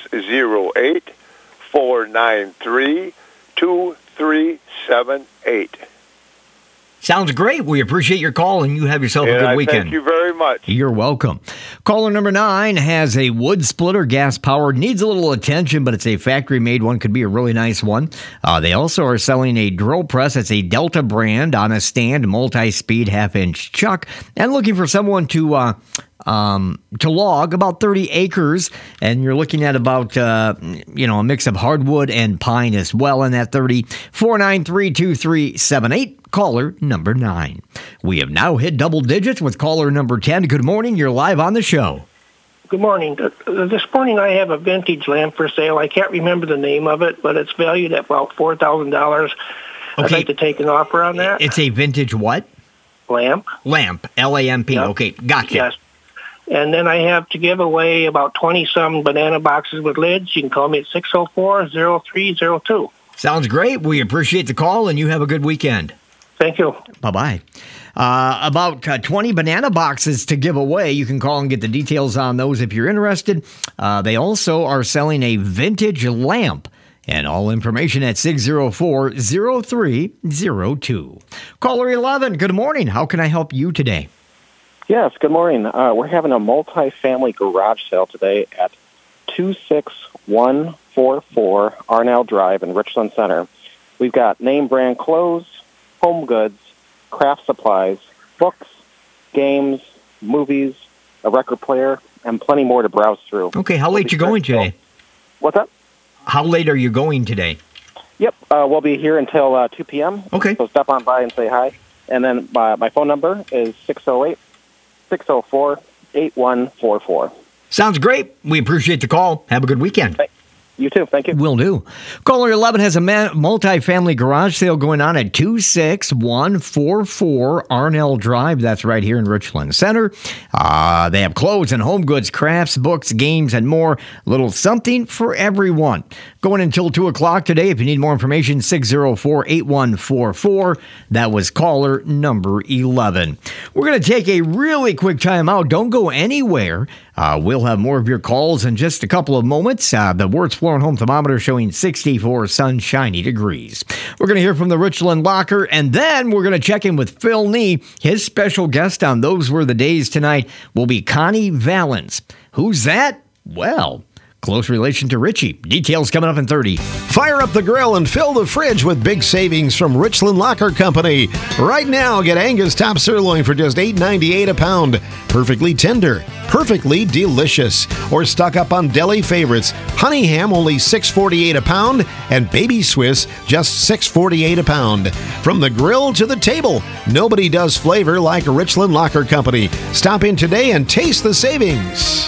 S: 608-493-2378.
C: Sounds great. We appreciate your call, and you have yourself a good weekend.
S: Thank you very much.
C: You're welcome. Caller number 9 has a wood splitter, gas-powered. Needs a little attention, but it's a factory-made one. Could be a really nice one. They also are selling a drill press. It's a Delta brand on a stand, multi-speed, half-inch chuck. And looking for someone to log about 30 acres, and you're looking at about, a mix of hardwood and pine as well in that 30. 493-2378, caller number 9. We have now hit double digits with caller number 10. Good morning. You're live on the show.
T: Good morning. This morning I have a vintage lamp for sale. I can't remember the name of it, but it's valued at about $4,000. I'd like to take an offer on that.
C: It's a vintage what?
T: Lamp.
C: Lamp. L-A-M-P. Yep. Okay, gotcha.
T: Yes. And then I have to give away about 20-some banana boxes with lids. You can call me at 604-0302.
C: Sounds great. We appreciate the call, and you have a good weekend.
T: Thank you.
C: Bye-bye. About 20 banana boxes to give away. You can call and get the details on those if you're interested. They also are selling a vintage lamp. And all information at 604-0302. Caller 11, good morning. How can I help you today?
B: Yes, good morning. We're having a multi-family garage sale today at 26144 Arnell Drive in Richland Center. We've got name brand clothes, home goods, craft supplies, books, games, movies, a record player, and plenty more to browse through.
C: Okay, how late you going today?
B: What's up?
C: How late are you going today?
B: Yep, we'll be here until 2 p.m.
C: Okay.
B: So stop on by and say hi. And then my phone number is 608-604-8144.
C: Sounds great. We appreciate the call. Have a good weekend.
B: You too. Thank you.
C: Will do. Caller 11 has a multi-family garage sale going on at 26144 Arnell Drive. That's right here in Richland Center. They have clothes and home goods, crafts, books, games, and more. A little something for everyone. Going until 2 o'clock today. If you need more information, 604-8144. That was caller number 11. We're going to take a really quick time out. Don't go anywhere. We'll have more of your calls in just a couple of moments. The Wertz Floor and Home thermometer showing 64 sunshiny degrees. We're going to hear from the Richland Locker, and then we're going to check in with Phil Nee. His special guest on Those Were the Days tonight will be Connie Valens. Who's that? Well, close relation to Richie. Details coming up in 30.
K: Fire up the grill and fill the fridge with big savings from Richland Locker Company. Right now, get Angus top sirloin for just $8.98 a pound. Perfectly tender, perfectly delicious. Or stock up on deli favorites. Honey ham only $6.48 a pound, and baby Swiss just $6.48 a pound. From the grill to the table, nobody does flavor like Richland Locker Company. Stop in today and taste the savings.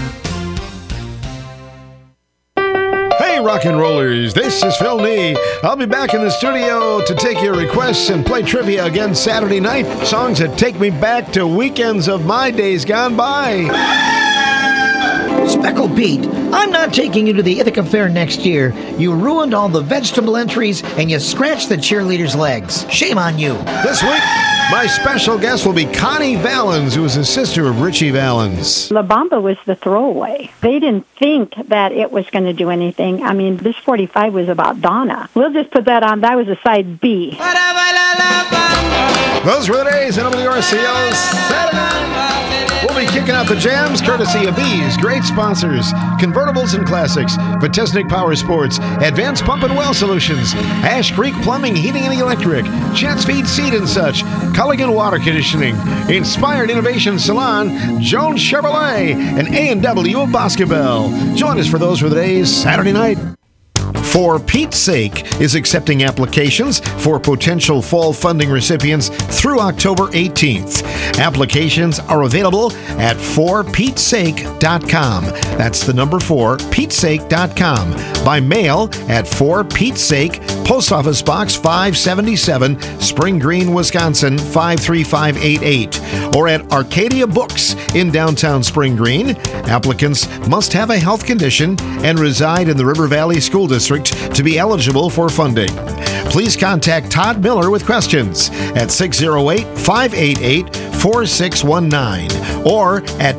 K: Hey, rock and rollers, this is Phil Nee. I'll be back in the studio to take your requests and play trivia again Saturday night. Songs that take me back to weekends of my days gone by.
H: Speckle Pete, I'm not taking you to the Ithaca Fair next year. You ruined all the vegetable entries and you scratched the cheerleaders' legs. Shame on you.
K: This week, my special guest will be Connie Valens, who is a sister of Richie Valens.
O: La Bamba was the throwaway. They didn't think that it was going to do anything. I mean, this 45 was about Donna. We'll just put that on. That was a side B.
K: Those were the days in WRCO Saturday. We'll be kicking out the jams courtesy of these great sponsors: Convertibles and Classics, Vitesnik Power Sports, Advanced Pump and Well Solutions, Ash Creek Plumbing, Heating and Electric, Chance Feed Seed and Such, Culligan Water Conditioning, Inspired Innovation Salon, Jones Chevrolet, and A&W of Boscobel. Join us for Those Were the Days Saturday night. For Pete's Sake is accepting applications for potential fall funding recipients through October 18th. Applications are available at forpetesake.com. That's the number 4, petesake.com. By mail at For Pete's Sake, Post Office Box 577, Spring Green, Wisconsin 53588. Or at Arcadia Books in downtown Spring Green. Applicants must have a health condition and reside in the River Valley School District to be eligible for funding. Please contact Todd Miller with questions at 608-588-4619 or at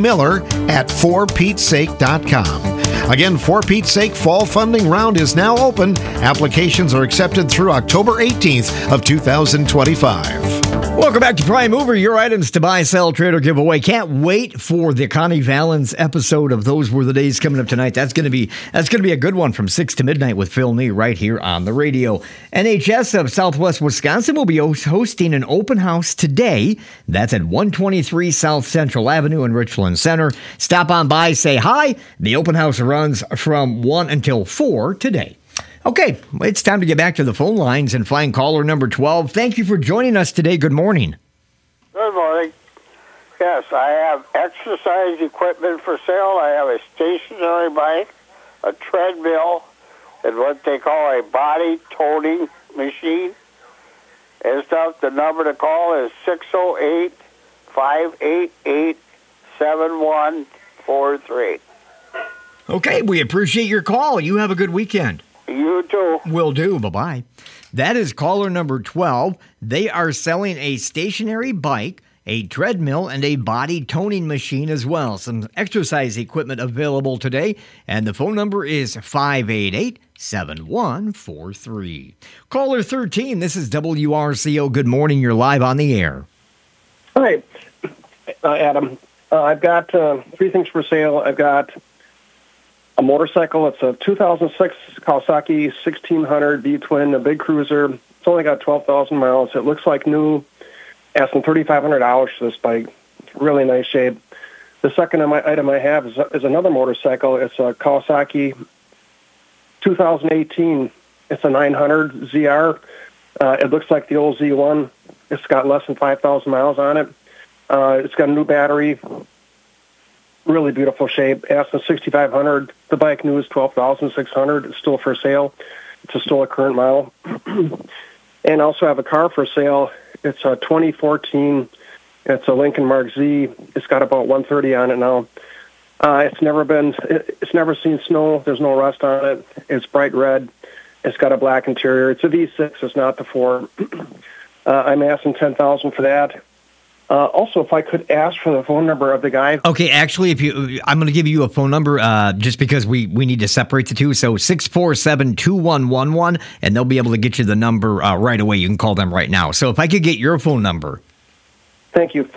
K: tmiller@forpetesake.com. Again, For Pete's Sake fall funding round is now open. Applications are accepted through October 18th of 2025.
C: Welcome back to Prime Mover, your items to buy, sell, trade, or give away. Can't wait for the Connie Valens episode of Those Were the Days coming up tonight. That's going to be a good one from 6 to midnight with Phil Nee right here on the radio. NHS of Southwest Wisconsin will be hosting an open house today. That's at 123 South Central Avenue in Richland Center. Stop on by, say hi. The open house runs from 1 until 4 today. Okay, it's time to get back to the phone lines and find caller number 12. Thank you for joining us today. Good morning.
P: Good morning. Yes, I have exercise equipment for sale. I have a stationary bike, a treadmill, and what they call a body toning machine and stuff. The number to call is 608-588-7143.
C: Okay, we appreciate your call. You have a good weekend.
P: You too.
C: Will do. Bye-bye. That is caller number 12. They are selling a stationary bike, a treadmill, and a body toning machine as well. Some exercise equipment available today, and the phone number is 588-7143. Caller 13, this is WRCO. Good morning, you're live on the air.
A: Hi, Adam. I've got three things for sale. I've got a motorcycle. It's a 2006 Kawasaki 1600 V-twin, a big cruiser. It's only got 12,000 miles. It looks like new. Asking $3,500 for this bike. Really nice shape. The second item I have is another motorcycle. It's a Kawasaki 2018. It's a 900 ZR. It looks like the old Z1. It's got less than 5,000 miles on it. It's got a new battery. Really beautiful shape. Asking $6,500. The bike new is $12,600. It's still for sale. It's still a current model. And I also have a car for sale. It's a 2014. It's a Lincoln Mark Z. It's got about 130 on it now. It's never seen snow. There's no rust on it. It's bright red. It's got a black interior. It's a V6. It's not the 4. I'm asking $10,000 for that. Also, if I could ask for the phone number of the guy.
C: Okay, actually, I'm going to give you a phone number just because we need to separate the two. So 647-2111, and they'll be able to get you the number right away. You can call them right now. So if I could get your phone number.
A: Thank you.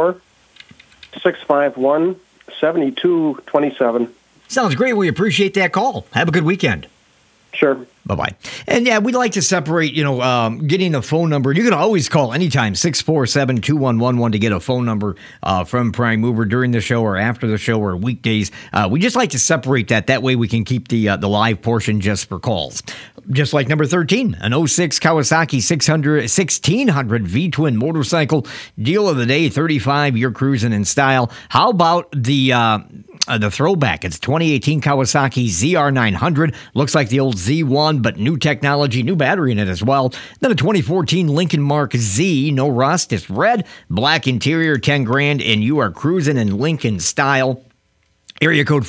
A: 414-651-7227.
C: Sounds great. We appreciate that call. Have a good weekend.
A: Sure.
C: Bye-bye. And yeah, we'd like to separate, getting a phone number. You can always call anytime, 647-2111 to get a phone number from Prime Mover during the show or after the show or weekdays. We just like to separate that. That way we can keep the live portion just for calls. Just like number 13, an 06 Kawasaki 1600 V-twin motorcycle. Deal of the day, 35. You're cruising in style. How about the throwback? It's 2018 Kawasaki ZR900. Looks like the old Z1, but new technology, new battery in it as well. Then a 2014 Lincoln Mark Z, no rust. It's red, black interior, 10 grand, and you are cruising in Lincoln style. Area code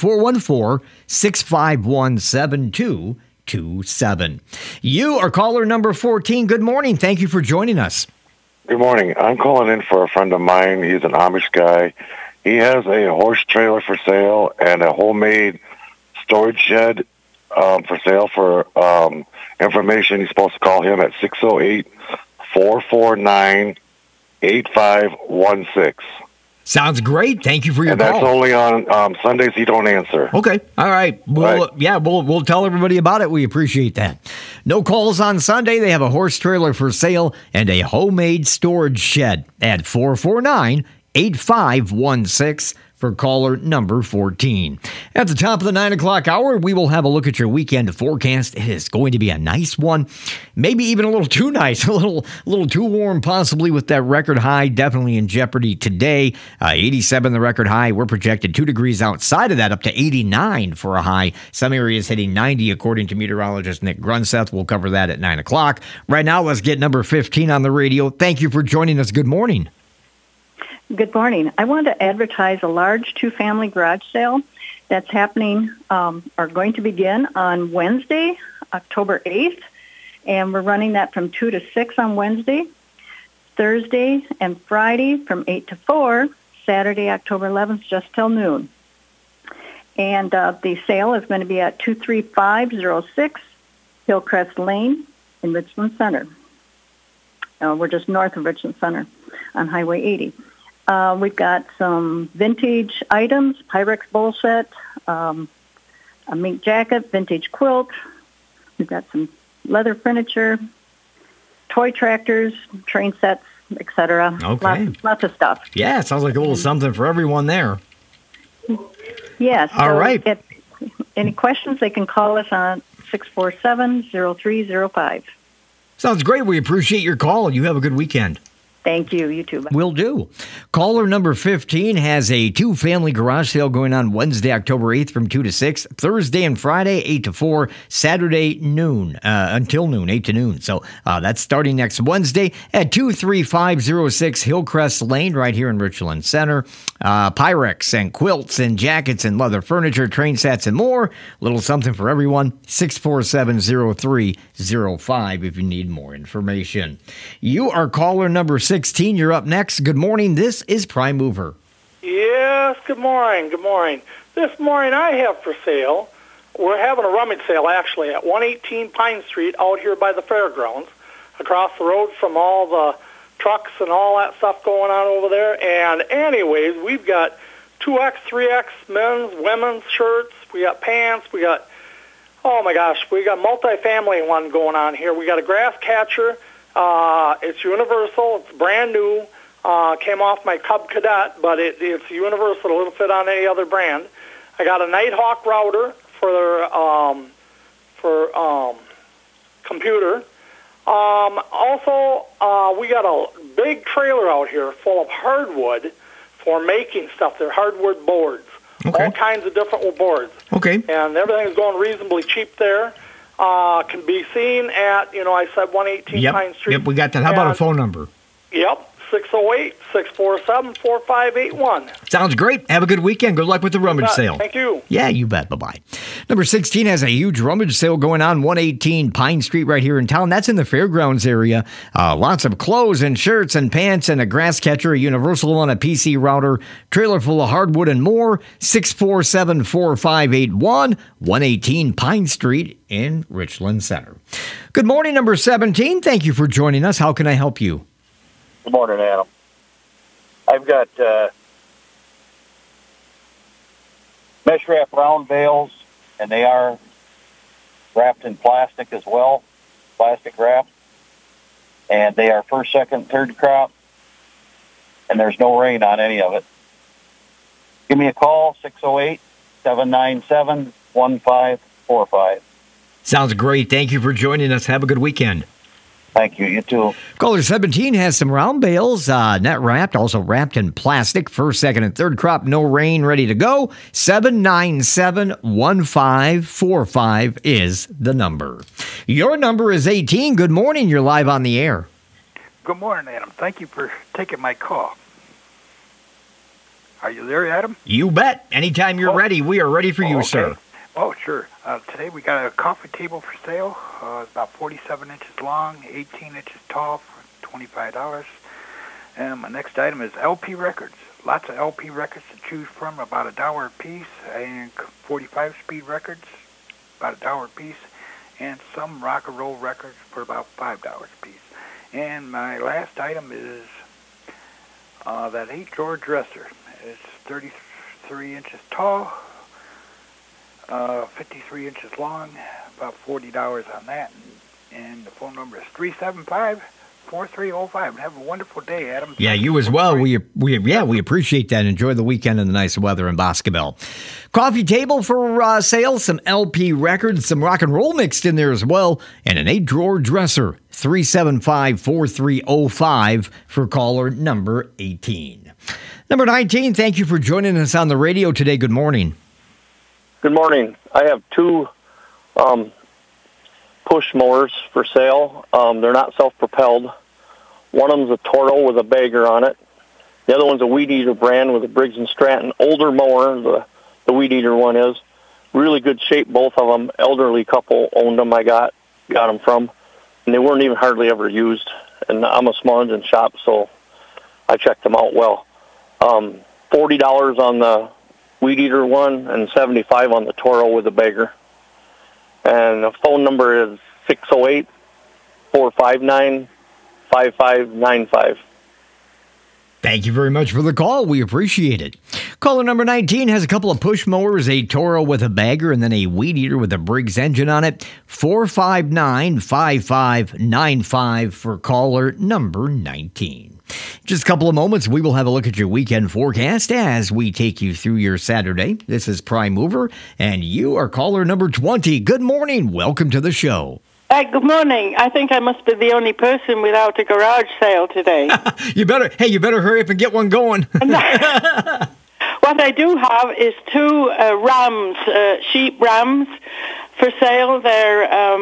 C: 414-651-7227. You are caller number 14. Good morning. Thank you for joining us.
D: Good morning. I'm calling in for a friend of mine. He's an Amish guy. He has a horse trailer for sale and a homemade storage shed for sale. For information, he's supposed to call him at 608-449-8516.
C: Sounds great. Thank you for your
D: and
C: call.
D: And that's only on Sundays. He don't answer.
C: Okay. All right. We'll tell everybody about it. We appreciate that. No calls on Sunday. They have a horse trailer for sale and a homemade storage shed at 449-8516 for caller number 14. At the top of the 9 o'clock hour, we will have a look at your weekend forecast. It is going to be a nice one, maybe even a little too nice, a little too warm, possibly with that record high definitely in jeopardy today. 87 the record high. We're projected 2 degrees outside of that, up to 89 for a high. Some areas hitting 90 according to meteorologist Nick Grunseth. We'll cover that at 9 o'clock. Right now, let's get number 15 on the radio. Thank you for joining us. Good morning.
O: Good morning. I wanted to advertise a large 2-family garage sale that's happening or going to begin on Wednesday, October 8th, and we're running that from 2 to 6 on Wednesday, Thursday and Friday from 8 to 4, Saturday, October 11th, just till noon. And the sale is going to be at 23506 Hillcrest Lane in Richland Center. We're just north of Richland Center on Highway 80. We've got some vintage items, Pyrex bowl set, a mink jacket, vintage quilt. We've got some leather furniture, toy tractors, train sets, etc.
C: Okay.
O: Lots of stuff.
C: Yeah, it sounds like a little something for everyone there.
O: Yes.
C: All right.
O: Any questions, they can call us on 647-0305.
C: Sounds great. We appreciate your call. You have a good weekend.
O: Thank you. You too. Bye.
C: Will do. Caller number 15 has a 2-family garage sale going on Wednesday, October 8th from 2 to 6, Thursday and Friday, 8 to 4, Saturday noon, until noon, 8 to noon. So that's starting next Wednesday at 23506 Hillcrest Lane right here in Richland Center. Pyrex and quilts and jackets and leather furniture, train sets and more. Little something for everyone. 647-0305 if you need more information. You are caller number 16. 16, you're up next. Good morning. This is Prime Mover.
E: Yes, good morning. Good morning. This morning I have for sale, we're having a rummage sale actually at 118 Pine Street out here by the fairgrounds, across the road from all the trucks and all that stuff going on over there. And anyways, we've got 2X, 3X men's, women's shirts. We got pants. We got, oh my gosh, we got multi-family one going on here. We got a grass catcher. It's universal. It's brand new. Came off my Cub Cadet, but it's universal. It'll fit on any other brand. I got a Nighthawk router for computer. Also, we got a big trailer out here full of hardwood for making stuff. They're hardwood boards.
C: Okay.
E: All kinds of different boards.
C: Okay.
E: And everything's going reasonably cheap there. Can be seen at, I said 118 Pine Street.
C: Yep, we got that. How about a phone number?
E: Yep, 608-647-4581.
C: Sounds great. Have a good weekend. Good luck with the rummage sale.
E: Thank you.
C: Yeah, you bet. Bye-bye. Number 16 has a huge rummage sale going on 118 Pine Street right here in town. That's in the fairgrounds area. Lots of clothes and shirts and pants and a grass catcher, a universal one, a PC router, trailer full of hardwood and more. 647-4581, 118 Pine Street in Richland Center. Good morning, number 17. Thank you for joining us. How can I help you?
F: Good morning, Adam. I've got mesh wrap round bales, and they are wrapped in plastic as well, plastic wrap. And they are first, second, third crop, and there's no rain on any of it. Give me a call, 608-797-1545.
C: Sounds great. Thank you for joining us. Have a good weekend.
F: Thank you. You too.
C: Caller 17 has some round bales, net wrapped, also wrapped in plastic. First, second, and third crop, no rain, ready to go. 797-1545 is the number. Your number is 18. Good morning. You're live on the air.
U: Good morning, Adam. Thank you for taking my call. Are you there, Adam?
C: You bet. Anytime you're ready, we are ready for you,
U: okay.
C: sir.
U: Oh, sure. Today we got a coffee table for sale. It's about 47 inches long, 18 inches tall for $25. And my next item is LP records. Lots of LP records to choose from, about $1 a piece, and 45-speed records, about $1 a piece, and some rock and roll records for about $5 a piece. And my last item is that 8-drawer dresser. It's 33 inches tall, 53 inches long, about $40 on that. And the phone number is 375-4305. Have a wonderful day, Adam.
C: Yeah, you as well. We appreciate that. Enjoy the weekend and the nice weather in Boscobel. Coffee table for sale, some LP records, some rock and roll mixed in there as well, and an 8-drawer dresser. 375-4305 for caller number 18. Number 19, thank you for joining us on the radio today. Good morning.
V: Good morning. I have two push mowers for sale. They're not self-propelled. One of them's a Toro with a bagger on it. The other one's a Weed Eater brand with a Briggs & Stratton older mower. The Weed Eater one is. Really good shape, both of them. Elderly couple owned them. I got them from. And they weren't even hardly ever used. And I'm a small engine shop, so I checked them out well. $40 on the Weed Eater one and $75 on the Toro with a bagger. And the phone number is 608-459-5595.
C: Thank you very much for the call. We appreciate it. Caller number 19 has a couple of push mowers, a Toro with a bagger, and then a Weed Eater with a Briggs engine on it. 459-5595 for caller number 19. Just a couple of moments, we will have a look at your weekend forecast as we take you through your Saturday. This is Prime Mover, and you are caller number 20. Good morning. Welcome to the show.
W: Good morning. I think I must be the only person without a garage sale today.
C: You better hurry up and get one going.
W: What I do have is two rams, sheep rams, for sale. They're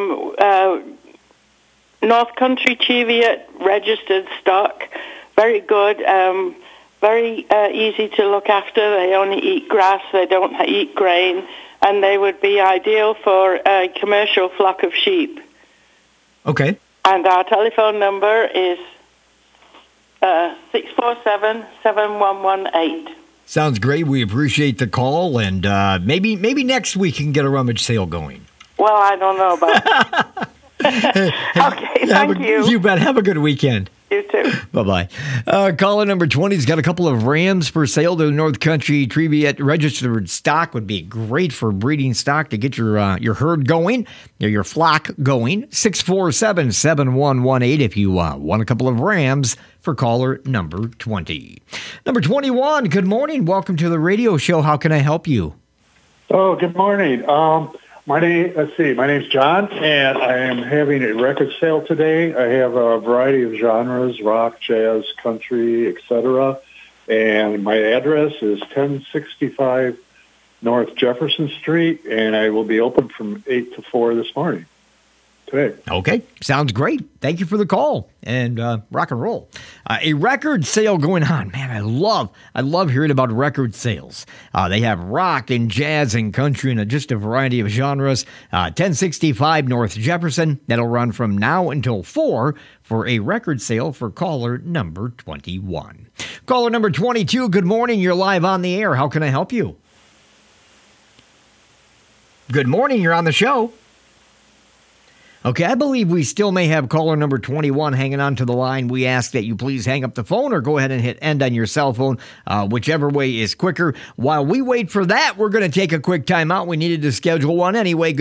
W: North Country Cheviot registered stock. Very good. Very easy to look after. They only eat grass. They don't eat grain. And they would be ideal for a commercial flock of sheep.
C: Okay.
W: And our telephone number is 647-7118.
C: Sounds great. We appreciate the call, and maybe next week you can get a rummage sale going.
W: Well, I don't know about that. Okay, thank you.
C: You bet. Have a good weekend.
W: You too.
C: Bye-bye. Caller number 20's got a couple of Rams for sale. The North Country Treviet registered stock would be great for breeding stock to get your herd going, your flock going. 647-7118 if you want a couple of Rams for caller number 20. Number 21, good morning. Welcome to the radio show. How can I help you?
G: Oh, good morning. My name's John, and I am having a record sale today. I have a variety of genres, rock, jazz, country, etc. And my address is 1065 North Jefferson Street, and I will be open from 8 to 4 this morning. Today.
C: Okay, sounds great. Thank you for the call and rock and roll. A record sale going on. Man, I love hearing about record sales. They have rock and jazz and country and just a variety of genres. 1065 North Jefferson. That'll run from now until 4 for a record sale for caller number 21. Caller number 22, good morning. You're live on the air. How can I help you? Good morning. You're on the show. Okay, I believe we still may have caller number 21 hanging on to the line. We ask that you please hang up the phone or go ahead and hit end on your cell phone, whichever way is quicker. While we wait for that, we're going to take a quick time out. We needed to schedule one anyway.